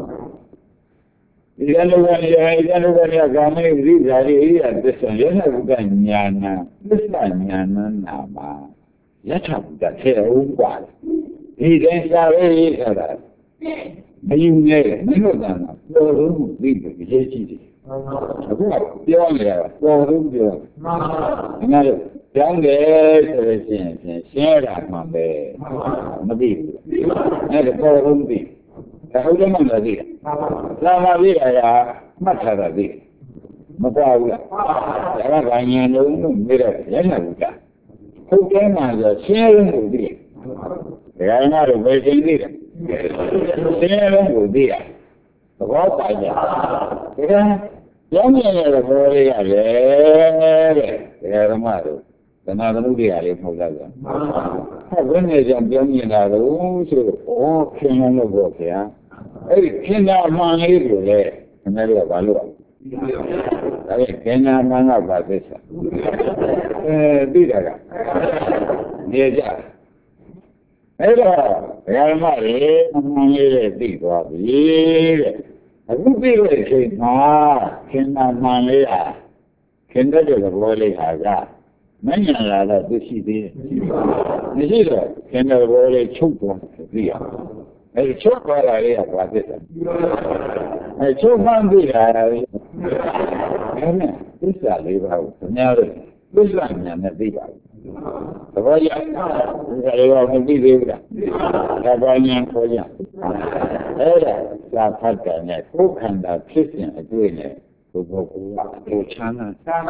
ဘူးဣရန်ဒုက္ခနိရောဓဣရန်ဒုက္ခနိရောဓကာမိဝိဓာတိဣရသစ္စာယထာဝိတ္တဉာဏ်သစ္စာဉာဏ်နာမှာယထာဘုဒ္ဓထဲဦးกว่าဒီတိုင်းစားရေးဆိုတာမယူနေမင်းတို့ကပေါ်လို့ပြီးပြီရေးကြည့်တယ်အခုကပြောနေရတာပေါ်လို့ပြောငါတို့ကြောင်းတယ်ဆိုလို့ရှိရင်ရှင်းရတာမှပဲမသိဘူးအဲ့ဒါပေါ်လို့ပြီးဒါဟုတ်တယ်မှမသိဘူးသာမသိရတာမှတ်ထားတာသိမပေါ်ဘူးလားဒါကဘာဉာဏ်လုံးလို့မေးတော့ရဟဘုဒ္ဓဟုတ်ကဲ့မှဆိုရှင်းရုံကိုသိတယ်။ဒါကငါတို့ပဲရှင်းသိတယ်။ရှင်းရုံကိုသိတာ။သဘောပါကြ။ဒါကကျောင်းမြင်တဲ့ဘောလေးရတယ်တဲ့။ဒါကဓမ္မတို့သနာသမုဒ္ဒရာလေးမဟုတ်လားဗျာ။ဟုတ်ဘယ်နဲ့ကြောင့်ကျောင်းမြင်တာလို့ဆိုတော့ဩခင်လုံးလို့ပေါ့ခင်ဗျာ။အဲ့ဒီခင်ဗျာမှန်လေးကိုလေခင်ဗျားတို့ကဘာလို့ဒါပေမဲ့ခင်ဗျာမှန်ကဘာသစ္စာအဲသိတာကနေကြအဲ့တော့ဓမ္မတွေအမှန်လေးနဲ့သိသွားပြီတဲ့အခုသိလို့ချိန်မှာခင်ဗျာမှန်လေးဟာခင်တဲ့တဲ့ဘောလေးဟာကမဉ္ဇဏ်လာတော့သူရှိသေးတယ်မရှိတော့ခင်တဲ့ဘောလေးချုပ်သွားသိရအဲ့ချုပ်သွားတာလေးကဘာသစ္စာအဲ့ချုပ်မှန်းသိတာလေအဲ့နဲ့သစ္စာလေးပါးကိုခင်ဗျားတို့သစ္စာဉာဏ်နဲ့သိပါဘူးသဘောကျဒါလေးကမသိသေးဘူးလားဒါပါဉာဏ်ခေါ်ကြအဲ့ဒါသာဖတ်တယ်နဲ့ကိုယ်ခန္ဓာဖြစ်စဉ်အတွေ့နဲ့ဘုဘကူကကိုချမ်းသာ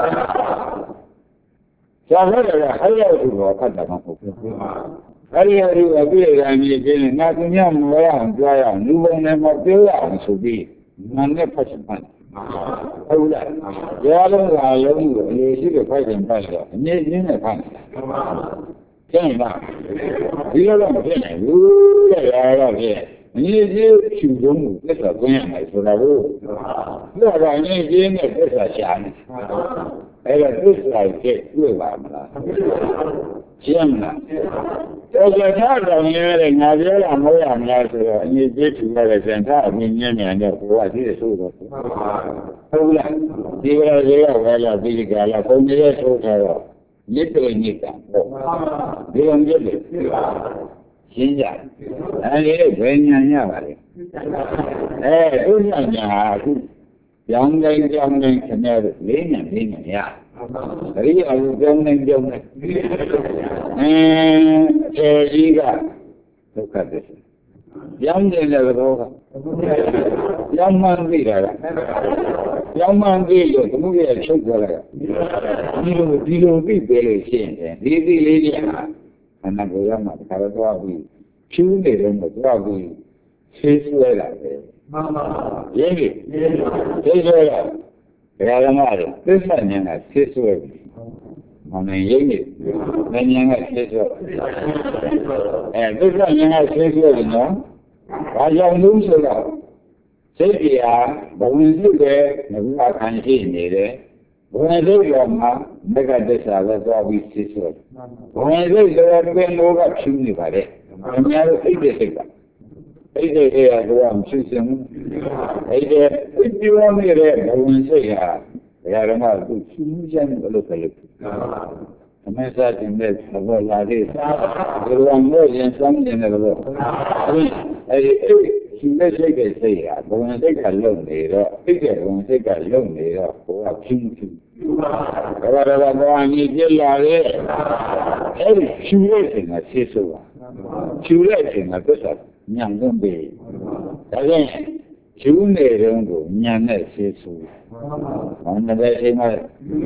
ဇာတ်ရတယ်ဟဲ့ရောက်သူတော့ဖတ်တာမဟုတ်ဘူးအဲ့ဒီအရူအပြည့်ကံကြီးချင်းငါသူများမလို့အောင်ကြွားရအောင်လူပုံနဲ့မပြောရအောင်ဆိုပြီးငါနဲ့ဖတ်ချင်ပါဟုတ်လားကြားလုံးကလုံးကိုအလိုရှိတဲ့ဖိုက်တင်ပတ်တော့အမြင့်ရင်းနဲ့ဖတ်ကျင်းပါဒီလိုတော့မဖြစ်နိုင်ဘူးတဲ့ရာတော့ဖြစ်အမြင့်ကြီးချူဆုံးကိုသစ္စာကိုရမယ်ဆိုတာကိုဒါကအမြင့်ကြီးနဲ့သစ္စာရှာနေအဲ့ဒါသစ္စာကျတွေ့ပါမလားရှင်းမလားတော်ကြထားတော်ရတဲ့ငါပြောတာမဟုတ်ရမလားဆိုတော့အမြင့်ကြီးထူရတဲ့စံထားအမြင့်မြင့်မြန်တဲ့ဘဝတည်းဆိုတော့ဟုတ်လားဒီကလေးကဝဲလာပြီးကြလားဘုံကြီးဆိုတော့မြစ်တွေမြစ်တာပေါ့ဒီလိုမြစ်တွေရှင်းကြအဲဒီဘယ်ညာရပါလဲအဲဥစ္စာညာအခုကြောင်းတိုင်းကြောင်းတိုင်းခင်ဗျားတို့လေးညာလေးညာရအရိယာကိုကြောင်းတိုင်းကြောင်းတိုင်းအဲကျေကြီးကဒုက္ခသစ္စာကြောင်းတယ်လည်းတော့ကြောင်းမှန်သိတာကကြောင်းမှန်သိလို့သမုဒ္ဒရာချုပ်သွားလိုက်ဒီလိုဒီလိုသိပဲလို့ရှိရင်ဒီဒီလေးကြီးဟာအနာကိုရမှာတခါတော့ပြီးဖြူးနေတယ်တော့တော့ပြီးဆေးဆွဲလာတယ်မှန်ပါရင်းပြီဆေးဆွဲလာဘယ်ရမှာလဲသစ္စာဉာဏ်ကဆေးဆွဲပြီမမင်းရင်းပြီဉာဏ်ကဆေးဆွဲအဲသစ္စာဉာဏ်ကဆေးဆွဲတယ်နော်ဘာကြောင့်လို့ဆိုတော့စိတ်တရားဘဝင်စုတဲ့ငါခံရှိနေတယ်ဘဝင်စုတော်မှာမကသစ္စာပဲသွားပြီးဆေးဆွဲဘဝင်စုတော်တွင်လောကဖြူနေပါလေအများတို့အိတ်တဲ့စိတ်ကအဲ့ဒီအေးကတော့မရှိစင်အဲ့ဒီပြောနေတဲ့ဘဝင်စိတ်ဟာဘယ်ရမှာသူရှင်းရှင်းလို့ပြောလို့သမင်းစားခြင်းနဲ့ဘောလာလေးဒီလိုမျိုးရင်ဆောင်နေတယ်လို့အဲဒီရှင်တဲ့စိတ်ကစိတ်ဟာဘုံစိတ်ကလုံနေတော့စိတ်ကဘုံစိတ်ကလုံနေတော့ဟိုကဖြူဖြူဘာသာဘာသာကြီးပြလာတယ်အဲဒီဖြူရဲ့စိတ်ကဆေးဆိုးပါဖြူရဲ့စိတ်ကသစ္စာညံသွင်းပြီဒါကြောင့်ဖြူနေတုန်းကိုညံနဲ့ဆေးဆိုးဘာနဲ့ပဲအိမ်မှာ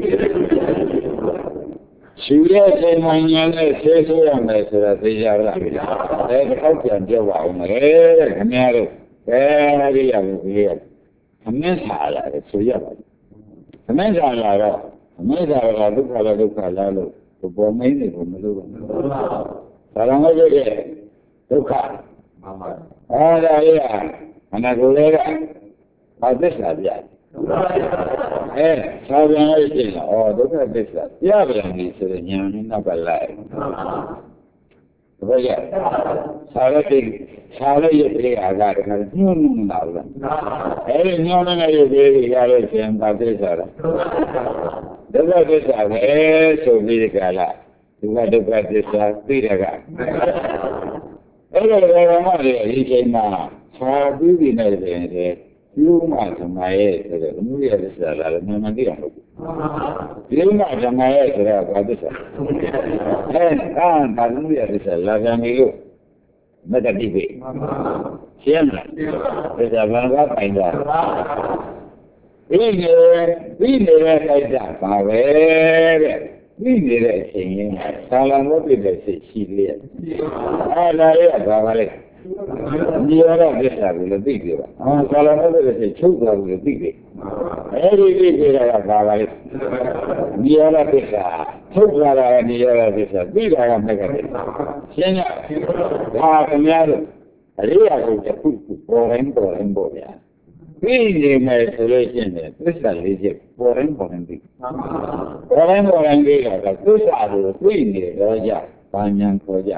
ရှူရဲ့စိတ်မှညံနဲ့ဆေးဆိုးရမယ်ဆိုတာသိကြလားအဲဒါကောက်ပြန်ပြောပါဦးမယ်တဲ့ခင်ဗျားတို့အဲဒီရဘူးကြီးရအမင်းစားလာတယ်ဆိုရပါတယ်အမင်းစားလာတော့အမင်းစားလာဒုက္ခလားဒုက္ခလားလို့ပေါ်မင်းတွေကိုမလို့ဘူးဒါတော့ဟုတ်ရဲ့ဒုက္ခမှန်ပါအဲဒါလေးကအနာကိုယ်လေးကဘာသစ္စာပြအဲသာပြန်လို့ရှိရင်ဩဒုက္ခသစ္စာပြပြန်ပြီဆိုတဲ့ဉာဏ်နဲ့နောက်ကလိုက်ဘယ်ရသာရတိသာရရဲ့ပြေအားကတည်းကညှို့ညှို့လာလို့အဲဒီညှို့နေတဲ့ရဲ့ပြေရလို့ရှိရင်ဘာသစ္စာလဲဒုက္ခသစ္စာပဲအဲဆိုပြီးဒီကလာဒုက္ခဒုက္ခသစ္စာသိတယ်ကအဲ့ဒါလည်းဘာမှလည်းဒီချိန်မှာသာပြီးပြီနဲ့တည်းတည်းပြုမှဓမ္မရဲ့ဆိုတဲ့မှုရသစ္စာလည်းမှန်မှန်သိအောင်လုပ်ပြုမှဓမ္မရဲ့ဆိုတဲ့ဘာသစ္စာအဲအာဘာမှုရသစ္စာလာပြန်ပြီလို့မတတိပဲရှင်းလားသစ္စာဘာကပိုင်တာဒီနေဒီနေတဲ့ခိုက်တာပါပဲတဲ့ဒီနေတဲ့အချိန်ရင်းဆာလမောပြည့်တဲ့စိတ်ရှိလေအဲဒါရဲ့ဘာပါလဲဒီရတဲ့သစ္စာကိုလည်းသိကြပါအော်ဆာလမောပြည့်တဲ့စိတ်ချုပ်သွားလို့သိကြအဲဒီသိကြတာကဘာပါလဲဒီရတဲ့သစ္စာချုပ်သွားတာဒီရတဲ့သစ္စာသိတာကမကတဲ့ရှင်းရဒါခင်ဗျားတို့အရိယာကိုတစ်ခုပေါ်တိုင်းပေါ်တိုင်းပေါ်ဗျာပြီးနေမယ်ဆိုလို့ရှိရင်သစ္စာလေးချက်ပေါ်တိုင်းပေါ်တိုင်းပြီးပေါ်တိုင်းပေါ်တိုင်းပြီးတော့သစ္စာကိုသိနေတော့ကြဘာညာခေါ်ကြ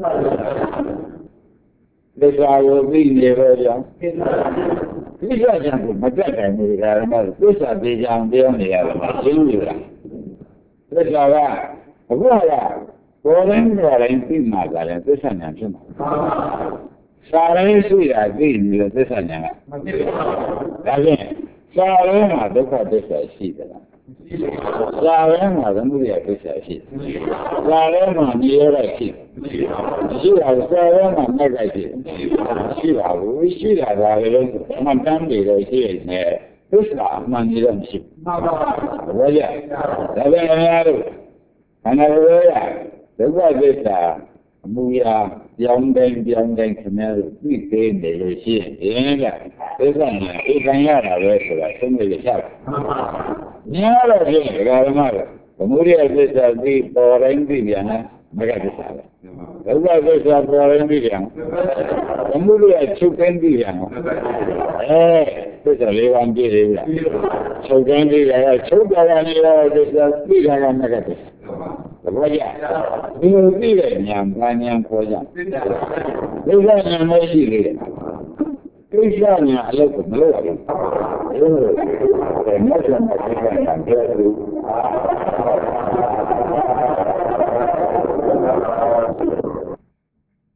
သစ္စာကိုသိနေတော့ကြသစ္စာကြောင့်မတတ်တယ်ဒီကရမသစ္စာသေးချောင်ပြောနေရတယ်မရှင်းဘူးလားသစ္စာကအခုကပေါ်တိုင်းပေါ်တိုင်းသိမှသာလဲသစ္စာညာဖြစ်မှာစာရင်းရှိတာသိနေတဲ့သစ္စာညာကဒါဖြင့်စာရင်းမှာဒုက္ခသစ္စာရှိသလားစာရင်းမှာသမုဒယသစ္စာရှိစာရင်းမှာနိရောဓရှိရှိတာစာရင်းမှာမဂ္ဂရှိရှိပါဘူးရှိတာဒါလည်းမှန်တမ်းနေတော့ရှိနေသစ္စာအမှန်ကြီးတော့မရှိဘူးဘာလဲဒါပဲများလို့ခန္ဓာကိုယ်ရဒုက္ခသစ္စာအမှုရာပြောင်းတိုင်းပြောင်းတိုင်းခင်ဗျားတို့သိသေးနေလို့ရှိရင်ကသစ္စာနဲ့ဧကံရတာပဲဆိုတာသိနေရချတာ။ညာတော့ဖြင့်ဒကာဓမ္မတို့ဗမှုရိယသစ္စာသိပေါ်တိုင်းသိပြန်လားမဂ္ဂသစ္စာပဲ။ဒုက္ခသစ္စာပေါ်တိုင်းသိပြန်ဗမှုရိယချုပ်တိုင်းသိပြန်အဲသစ္စာလေးပါးပြည့်တယ်ဗျာ။ချုပ်တိုင်းသိရချုပ်တာကနေတော့သစ္စာသိတာကမဂ္ဂသစ္စာဘာကြဒီလိုသိတဲ့ဉာဏ်ဘာဉာဏ်ခေါ်ကြဒုက္ခဉာဏ်မရှိလေကိစ္စဉာဏ်အလုပ်ကိုမလုပ်ရဘူးအဲဒါကမတ်လမှာသိတဲ့ဉာဏ်ပြောလို့